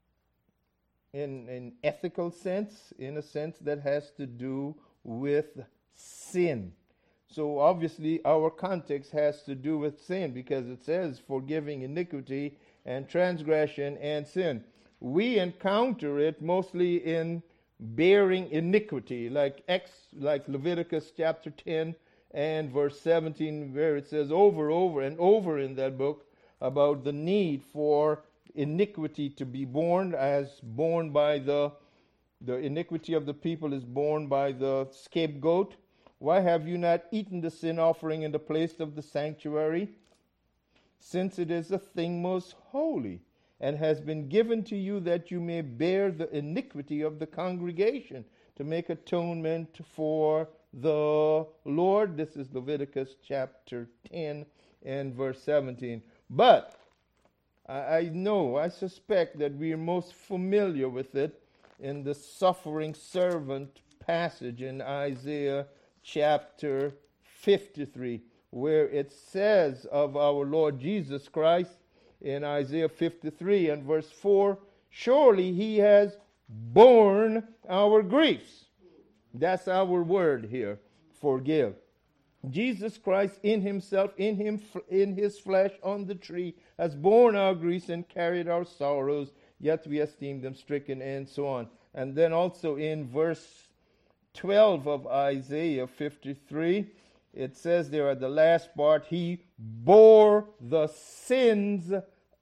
in an ethical sense, in a sense that has to do with sin. So obviously our context has to do with sin because it says forgiving iniquity and transgression and sin. We encounter it mostly in bearing iniquity, like Ex, like Leviticus chapter ten and verse seventeen, where it says over, over, and over in that book about the need for iniquity to be borne, as borne by the the iniquity of the people is borne by the scapegoat. Why have you not eaten the sin offering in the place of the sanctuary? Since it is a thing most holy, and has been given to you that you may bear the iniquity of the congregation, to make atonement for the Lord. This is Leviticus chapter ten and verse seventeen. But I, I know, I suspect that we are most familiar with it in the suffering servant passage in Isaiah chapter fifty-three, where it says of our Lord Jesus Christ in Isaiah fifty-three and verse four, surely he has borne our griefs. That's our word here, forgive. Jesus Christ in himself, in him, in his flesh on the tree, has borne our griefs and carried our sorrows, yet we esteem them stricken, and so on. And then also in verse twelve of Isaiah fifty-three, it says there at the last part, he bore the sins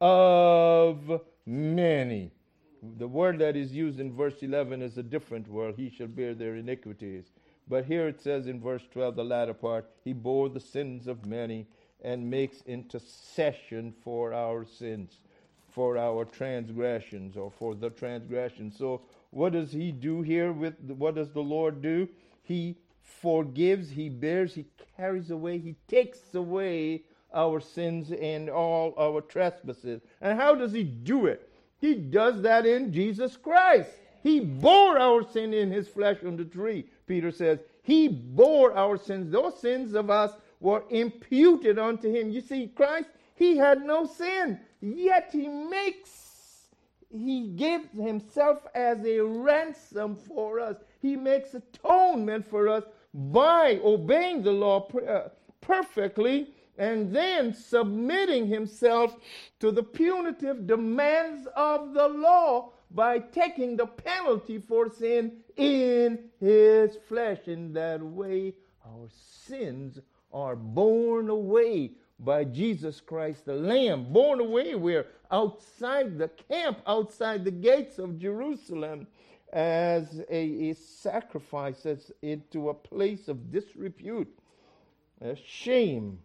of many. The word that is used in verse eleven is a different word. He shall bear their iniquities. But here it says in verse twelve, the latter part, he bore the sins of many and makes intercession for our sins, for our transgressions, or for the transgressions. So what does he do here? With what does the Lord do? He forgives, he bears, he carries away, he takes away our sins and all our trespasses. And how does he do it? He does that in Jesus Christ. He bore our sin in his flesh on the tree. Peter says, he bore our sins. Those sins of us were imputed unto him. You see, Christ, he had no sin, yet he makes, he gives himself as a ransom for us. He makes atonement for us by obeying the law per- perfectly and then submitting himself to the punitive demands of the law by taking the penalty for sin in his flesh. In that way, our sins are borne away by Jesus Christ, the Lamb. Borne away, we're outside the camp, outside the gates of Jerusalem, as a, a sacrifice, as into a place of disrepute, a shame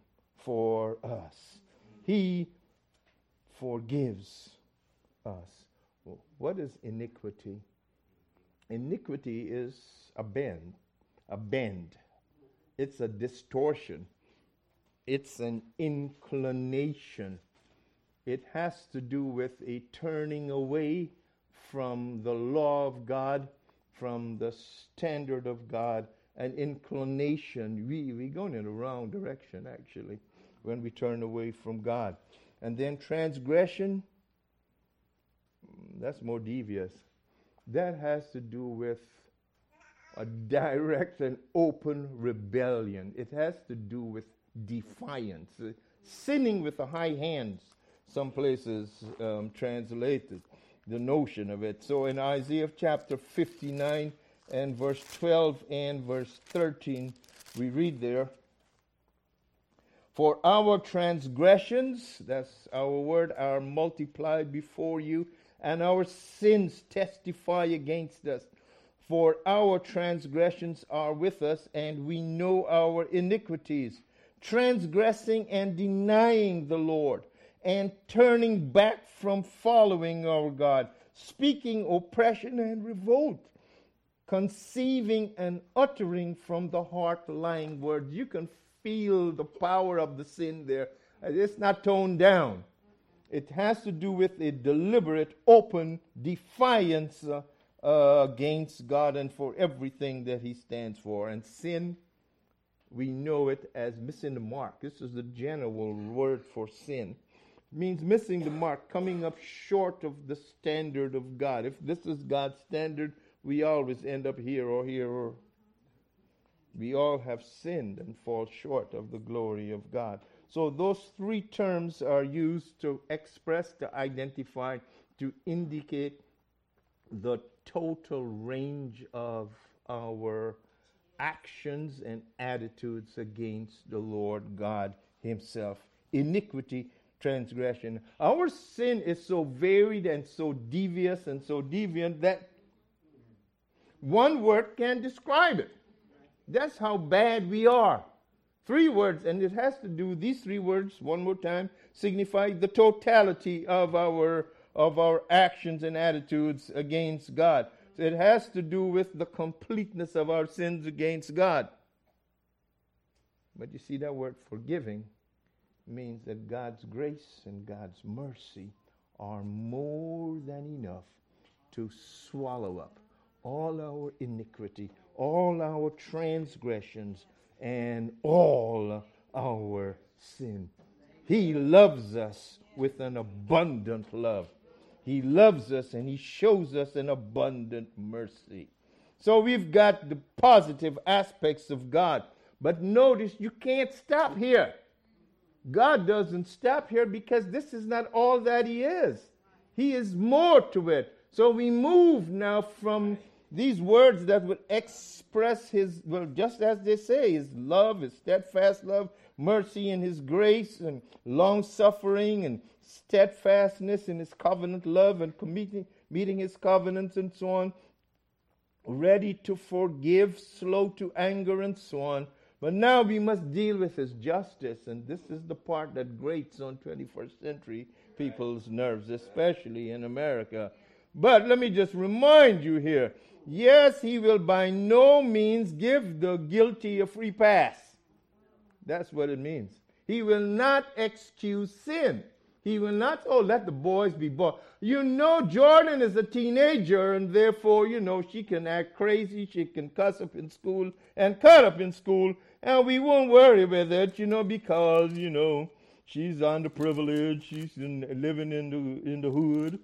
for us. He forgives us. What is iniquity? Iniquity is a bend, a bend. It's a distortion. It's an inclination. It has to do with a turning away from the law of God, from the standard of God, an inclination. We, we're going in the wrong direction, actually, when we turn away from God. And then transgression, that's more devious. That has to do with a direct and open rebellion. It has to do with defiance, uh, sinning with the high hands. Some places um, translated the notion of it. So in Isaiah chapter fifty-nine and verse twelve and verse thirteen, we read there, "For our transgressions," that's our word, "are multiplied before you, and our sins testify against us. For our transgressions are with us, and we know our iniquities, transgressing and denying the Lord, and turning back from following our God, speaking oppression and revolt, conceiving and uttering from the heart lying words." You can feel the power of the sin there. It's not toned down. It has to do with a deliberate, open defiance uh, uh, against God and for everything that He stands for. And sin, we know it as missing the mark. This is the general word for sin. It means missing the mark, coming up short of the standard of God. If this is God's standard, we always end up here or here or we all have sinned and fall short of the glory of God. So those three terms are used to express, to identify, to indicate the total range of our actions and attitudes against the Lord God Himself. Iniquity, transgression. Our sin is so varied and so devious and so deviant that one word can't describe it. That's how bad we are. Three words, and it has to do, these three words, one more time, signify the totality of our of our actions and attitudes against God. So it has to do with the completeness of our sins against God. But you see, that word forgiving means that God's grace and God's mercy are more than enough to swallow up all our iniquity, all our transgressions, and all our sin. He loves us with an abundant love. He loves us and He shows us an abundant mercy. So we've got the positive aspects of God. But notice, you can't stop here. God doesn't stop here because this is not all that He is. He is more to it. So we move now from these words that would express His, well, just as they say, His love, His steadfast love, mercy and His grace and long-suffering and steadfastness in His covenant love and committing, meeting His covenants and so on, ready to forgive, slow to anger and so on. But now we must deal with His justice, and this is the part that grates on twenty-first century people's nerves, especially in America. But let me just remind you here, yes, He will by no means give the guilty a free pass. That's what it means. He will not excuse sin. He will not, oh, let the boys be boys. You know, Jordan is a teenager, and therefore, you know, she can act crazy. She can cuss up in school and cut up in school, and we won't worry with it, you know, because, you know, she's underprivileged. She's in, living in the in the hood.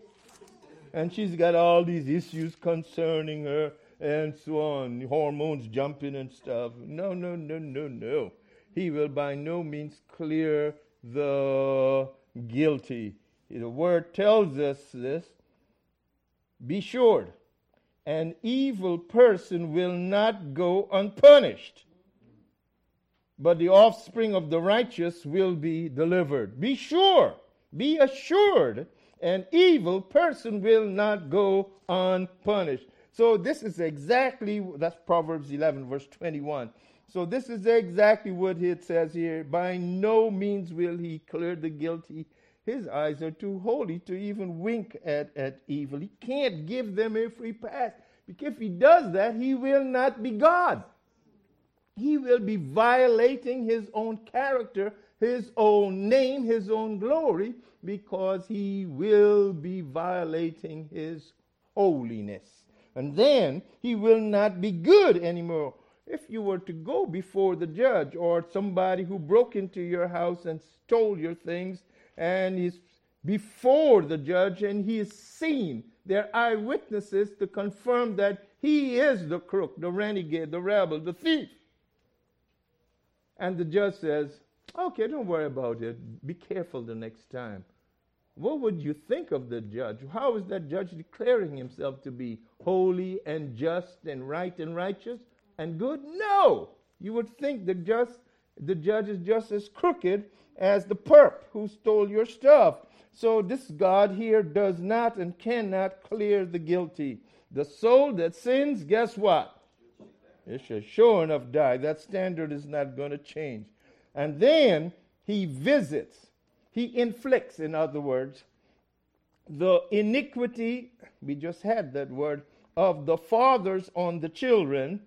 And she's got all these issues concerning her and so on, hormones jumping and stuff. No, no, no, no, no. He will by no means clear the guilty. The word tells us this. Be sure, an evil person will not go unpunished, but the offspring of the righteous will be delivered. Be sure, be assured, an evil person will not go unpunished. So this is exactly, that's Proverbs eleven, verse twenty-one. So this is exactly what it says here. By no means will he clear the guilty. His eyes are too holy to even wink at, at evil. He can't give them a free pass. Because if he does that, he will not be God. He will be violating his own character, his own name, his own glory, because he will be violating his holiness. And then he will not be good anymore. If you were to go before the judge or somebody who broke into your house and stole your things, and he's before the judge and he is seen, there are eyewitnesses to confirm that he is the crook, the renegade, the rebel, the thief. And the judge says, okay, don't worry about it. Be careful the next time. What would you think of the judge? How is that judge declaring himself to be holy and just and right and righteous and good? No! You would think the judge, the judge is just as crooked as the perp who stole your stuff. So this God here does not and cannot clear the guilty. The soul that sins, guess what? It shall sure enough die. That standard is not going to change. And then he visits. He inflicts, in other words, the iniquity, we just had that word, of the fathers on the children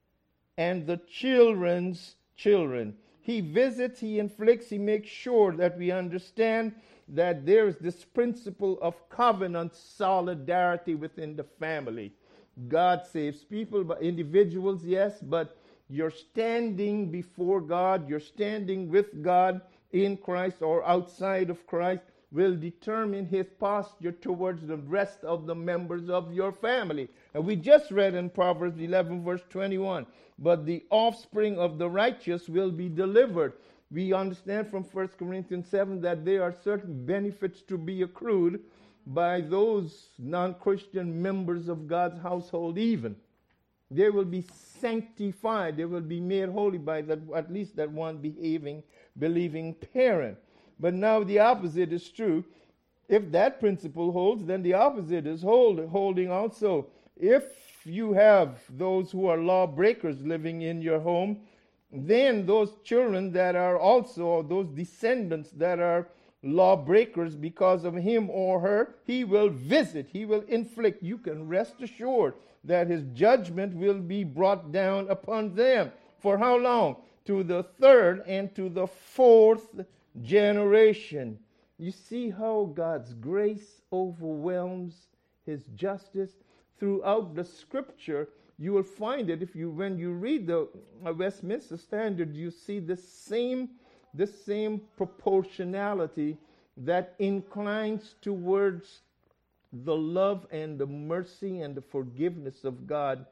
and the children's children. He visits, he inflicts, he makes sure that we understand that there is this principle of covenant solidarity within the family. God saves people, but individuals, yes, but you're standing before God, you're standing with God in Christ or outside of Christ will determine his posture towards the rest of the members of your family. And we just read in Proverbs eleven, verse twenty-one, but the offspring of the righteous will be delivered. We understand from First Corinthians seven that there are certain benefits to be accrued by those non-Christian members of God's household even. They will be sanctified. They will be made holy by that, at least that one behaving, believing parent. But now the opposite is true. If that principle holds, then the opposite is hold, holding also. If you have those who are lawbreakers living in your home, then those children that are also, those descendants that are lawbreakers because of him or her, he will visit, he will inflict. You can rest assured that his judgment will be brought down upon them. For how long? To the third and to the fourth generation. You see how God's grace overwhelms his justice? Throughout the scripture, you will find it. If you, when you read the Westminster Standard, you see the same, the same proportionality that inclines towards the love and the mercy and the forgiveness of God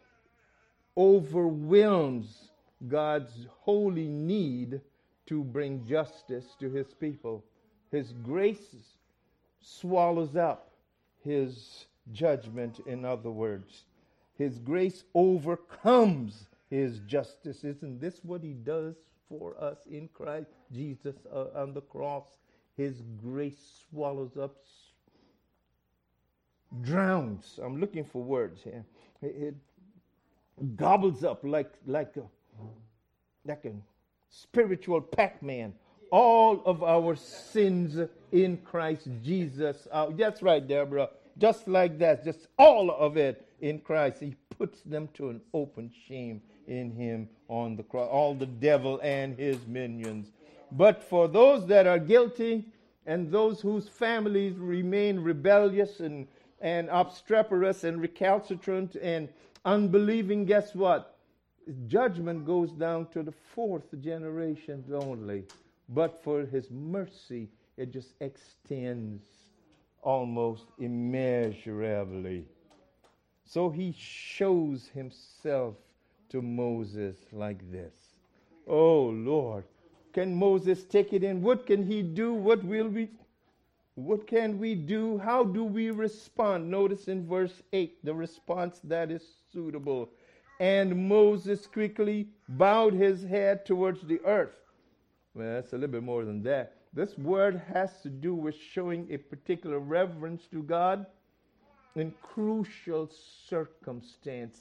overwhelms God's holy need to bring justice to his people. His grace swallows up his judgment, in other words. His grace overcomes his justice. Isn't this what he does for us in Christ Jesus uh, on the cross? His grace swallows up, drowns. I'm looking for words here. It, it gobbles up like like a like a spiritual Pac-Man all of our sins in Christ Jesus. Uh, that's right, Deborah. Just like that, just all of it in Christ. He puts them to an open shame in him on the cross. All the devil and his minions. But for those that are guilty and those whose families remain rebellious and, and obstreperous and recalcitrant and unbelieving, guess what? Judgment goes down to the fourth generation only. But for his mercy, it just extends almost immeasurably. So he shows himself to Moses like this. Oh, Lord. Can Moses take it in? What can he do? What will we? What can we do? How do we respond? Notice in verse eight, the response that is suitable. And Moses quickly bowed his head towards the earth. Well, that's a little bit more than that. This word has to do with showing a particular reverence to God in crucial circumstances.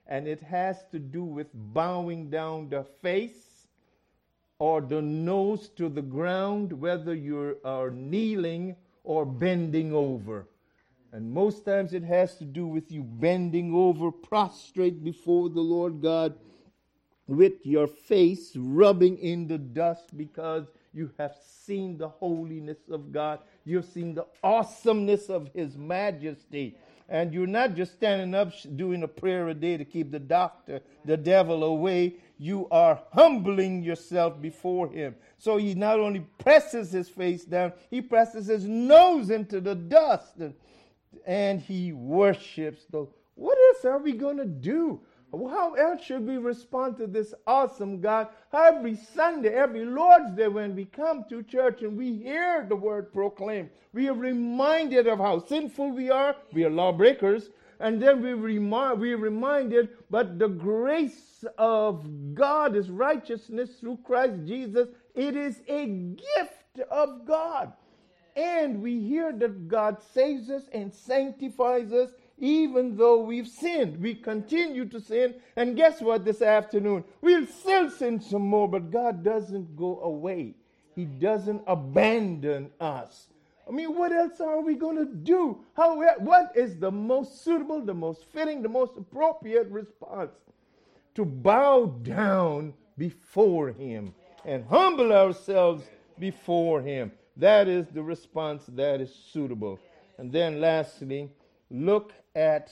and it has to do with bowing down the face or the nose to the ground, whether you are kneeling or bending over. And most times it has to do with you bending over, prostrate before the Lord God, with your face rubbing in the dust, because you have seen the holiness of God. You've seen the awesomeness of His majesty. And you're not just standing up doing a prayer a day to keep the doctor, the devil away. You are humbling yourself before Him. So He not only presses His face down, He presses His nose into the dust. And, and He worships. The, what else are we going to do? How else should we respond to this awesome God? Every Sunday, every Lord's Day, when we come to church and we hear the word proclaimed, we are reminded of how sinful we are. We are lawbreakers. And then we remind, we are reminded, but the grace of God is righteousness through Christ Jesus. It is a gift of God. And we hear that God saves us and sanctifies us. Even though we've sinned, we continue to sin. And guess what this afternoon? We'll still sin some more, but God doesn't go away. He doesn't abandon us. I mean, what else are we going to do? How? What is the most suitable, the most fitting, the most appropriate response? To bow down before Him and humble ourselves before Him. That is the response that is suitable. And then lastly, look at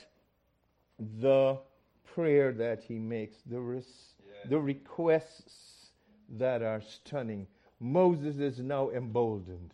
the prayer that he makes, the, res- yeah. the requests that are stunning. Moses is now emboldened.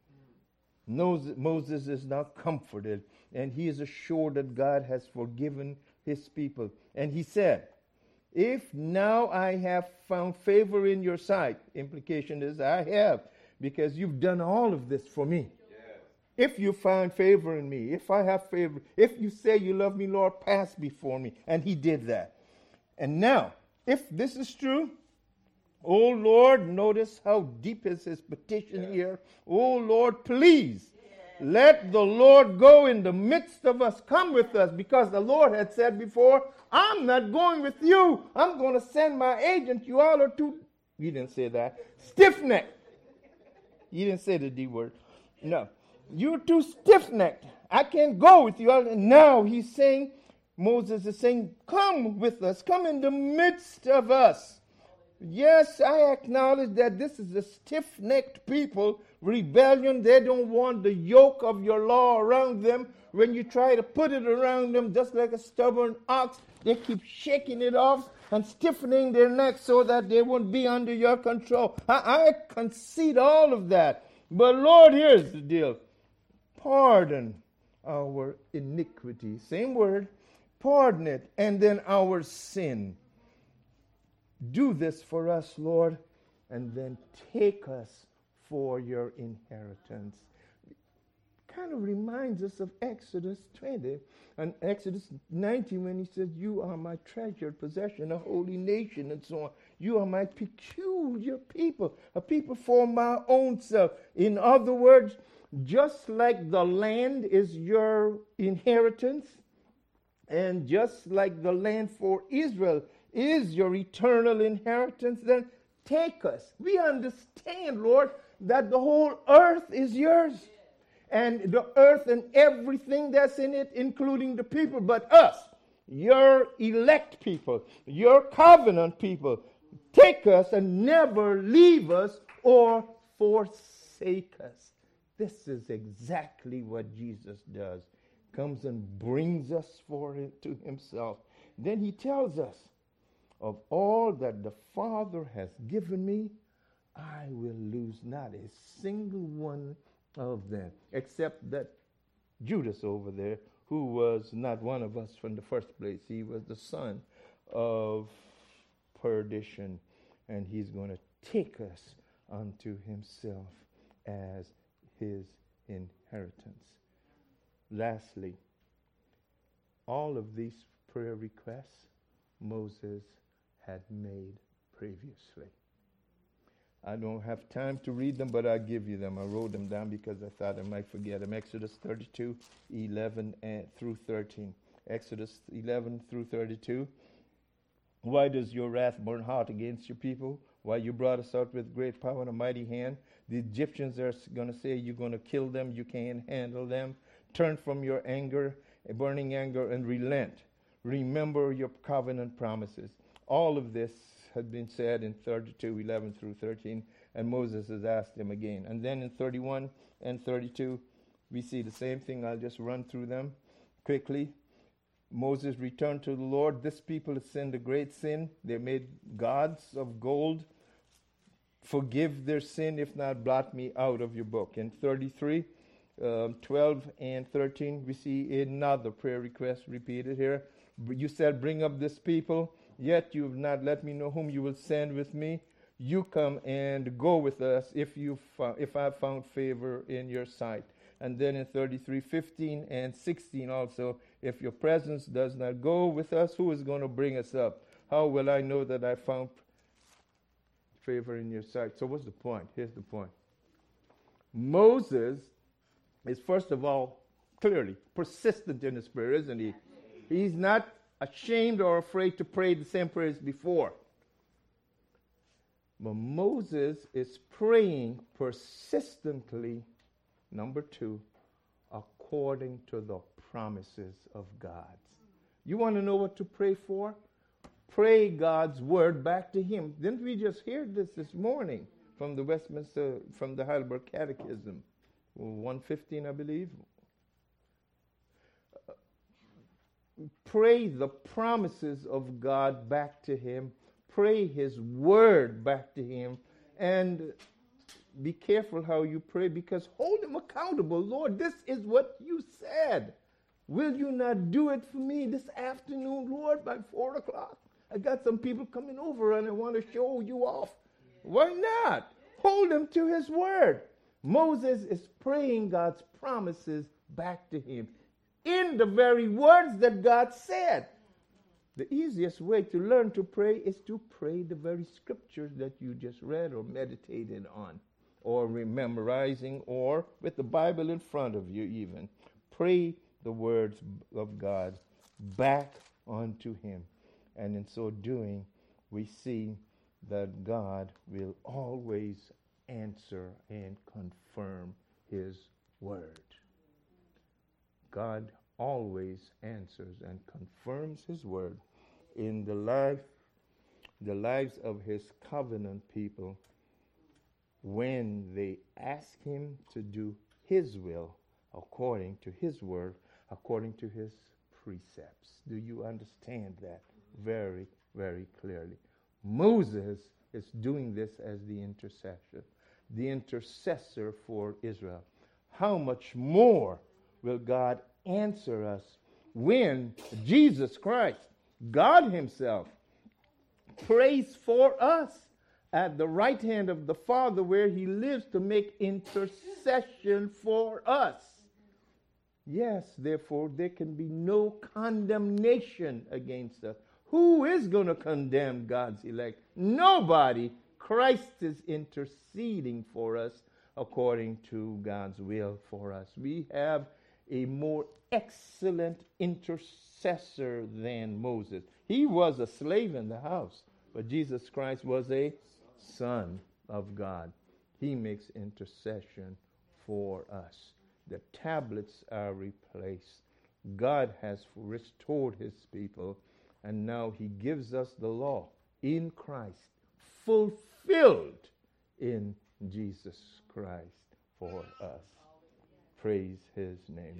Mm. Moses is now comforted, and he is assured that God has forgiven his people. And he said, if now I have found favor in your sight, implication is I have, because you've done all of this for me. If you find favor in me, if I have favor, if you say you love me, Lord, pass before me. And he did that. And now, if this is true, oh Lord, notice how deep is his petition yeah. here. Oh Lord, please, yeah. let the Lord go in the midst of us. Come with us, because the Lord had said before, I'm not going with you. I'm going to send my agent. You all are too, you didn't say that, stiff-necked. You didn't say the D word. No. You're too stiff-necked. I can't go with you. And now he's saying, Moses is saying, come with us. Come in the midst of us. Yes, I acknowledge that this is a stiff-necked people. Rebellion, they don't want the yoke of your law around them. When you try to put it around them, just like a stubborn ox, they keep shaking it off and stiffening their neck so that they won't be under your control. I, I concede all of that. But Lord, here's the deal. Pardon our iniquity. Same word. Pardon it. And then our sin. Do this for us, Lord, and then take us for your inheritance. Kind of reminds us of Exodus twenty and Exodus nineteen when he said, you are my treasured possession, a holy nation, and so on. You are my peculiar people, a people for my own self. In other words, just like the land is your inheritance, and just like the land for Israel is your eternal inheritance, then take us. We understand, Lord, that the whole earth is yours. And the earth and everything that's in it, including the people, but us, your elect people, your covenant people, take us and never leave us or forsake us. This is exactly what Jesus does. Comes and brings us for it to himself. Then he tells us, of all that the Father has given me, I will lose not a single one of them, except that Judas over there, who was not one of us from the first place. He was the son of perdition, and he's going to take us unto himself as his inheritance. Lastly, all of these prayer requests Moses had made previously. I don't have time to read them, but I'll give you them. I wrote them down because I thought I might forget them. Exodus thirty-two, eleven and through thirteen. Exodus eleven through thirty-two. Why does your wrath burn hot against your people? Why you brought us out with great power and a mighty hand? The Egyptians are going to say you're going to kill them. You can't handle them. Turn from your anger, a burning anger, and relent. Remember your covenant promises. All of this had been said in thirty-two, eleven through thirteen, and Moses has asked him again. And then in thirty-one and thirty-two, we see the same thing. I'll just run through them quickly. Moses returned to the Lord. This people has sinned a great sin. They made gods of gold. Forgive their sin, if not, blot me out of your book. In thirty-three, um, twelve and thirteen, we see another prayer request repeated here. You said, bring up this people, yet you have not let me know whom you will send with me. You come and go with us if you fo- if I have found favor in your sight. And then in thirty-three, fifteen and sixteen also, if your presence does not go with us, who is going to bring us up? How will I know that I found favor in your sight? So what's the point? Here's the point. Moses is, first of all, clearly persistent in his prayer, isn't he? He's not ashamed or afraid to pray the same prayers before. But Moses is praying persistently, number two, according to the promises of God. You want to know what to pray for? Pray God's word back to him. Didn't we just hear this this morning from the Westminster, from the Heidelberg Catechism? one fifteen, I believe. Uh, pray the promises of God back to him. Pray his word back to him. And be careful how you pray, because hold him accountable. Lord, this is what you said. Will you not do it for me this afternoon, Lord, by four o'clock? I got some people coming over and I want to show you off. Yeah. Why not? Hold him to his word. Moses is praying God's promises back to him in the very words that God said. The easiest way to learn to pray is to pray the very scriptures that you just read or meditated on, or memorizing, or with the Bible in front of you even. Pray the words of God back onto him. And in so doing, we see that God will always answer and confirm his word. God always answers and confirms his word in the life, the lives of his covenant people when they ask him to do his will according to his word, according to his precepts. Do you understand that? Very, very clearly. Moses is doing this as the intercessor, the intercessor for Israel. How much more will God answer us when Jesus Christ, God himself, prays for us at the right hand of the Father, where he lives to make intercession for us? Yes, therefore, there can be no condemnation against us. Who is going to condemn God's elect? Nobody. Christ is interceding for us according to God's will for us. We have a more excellent intercessor than Moses. He was a slave in the house, but Jesus Christ was a son of God. He makes intercession for us. The tablets are replaced. God has restored his people, and now he gives us the law in Christ, fulfilled in Jesus Christ for us. Praise his name.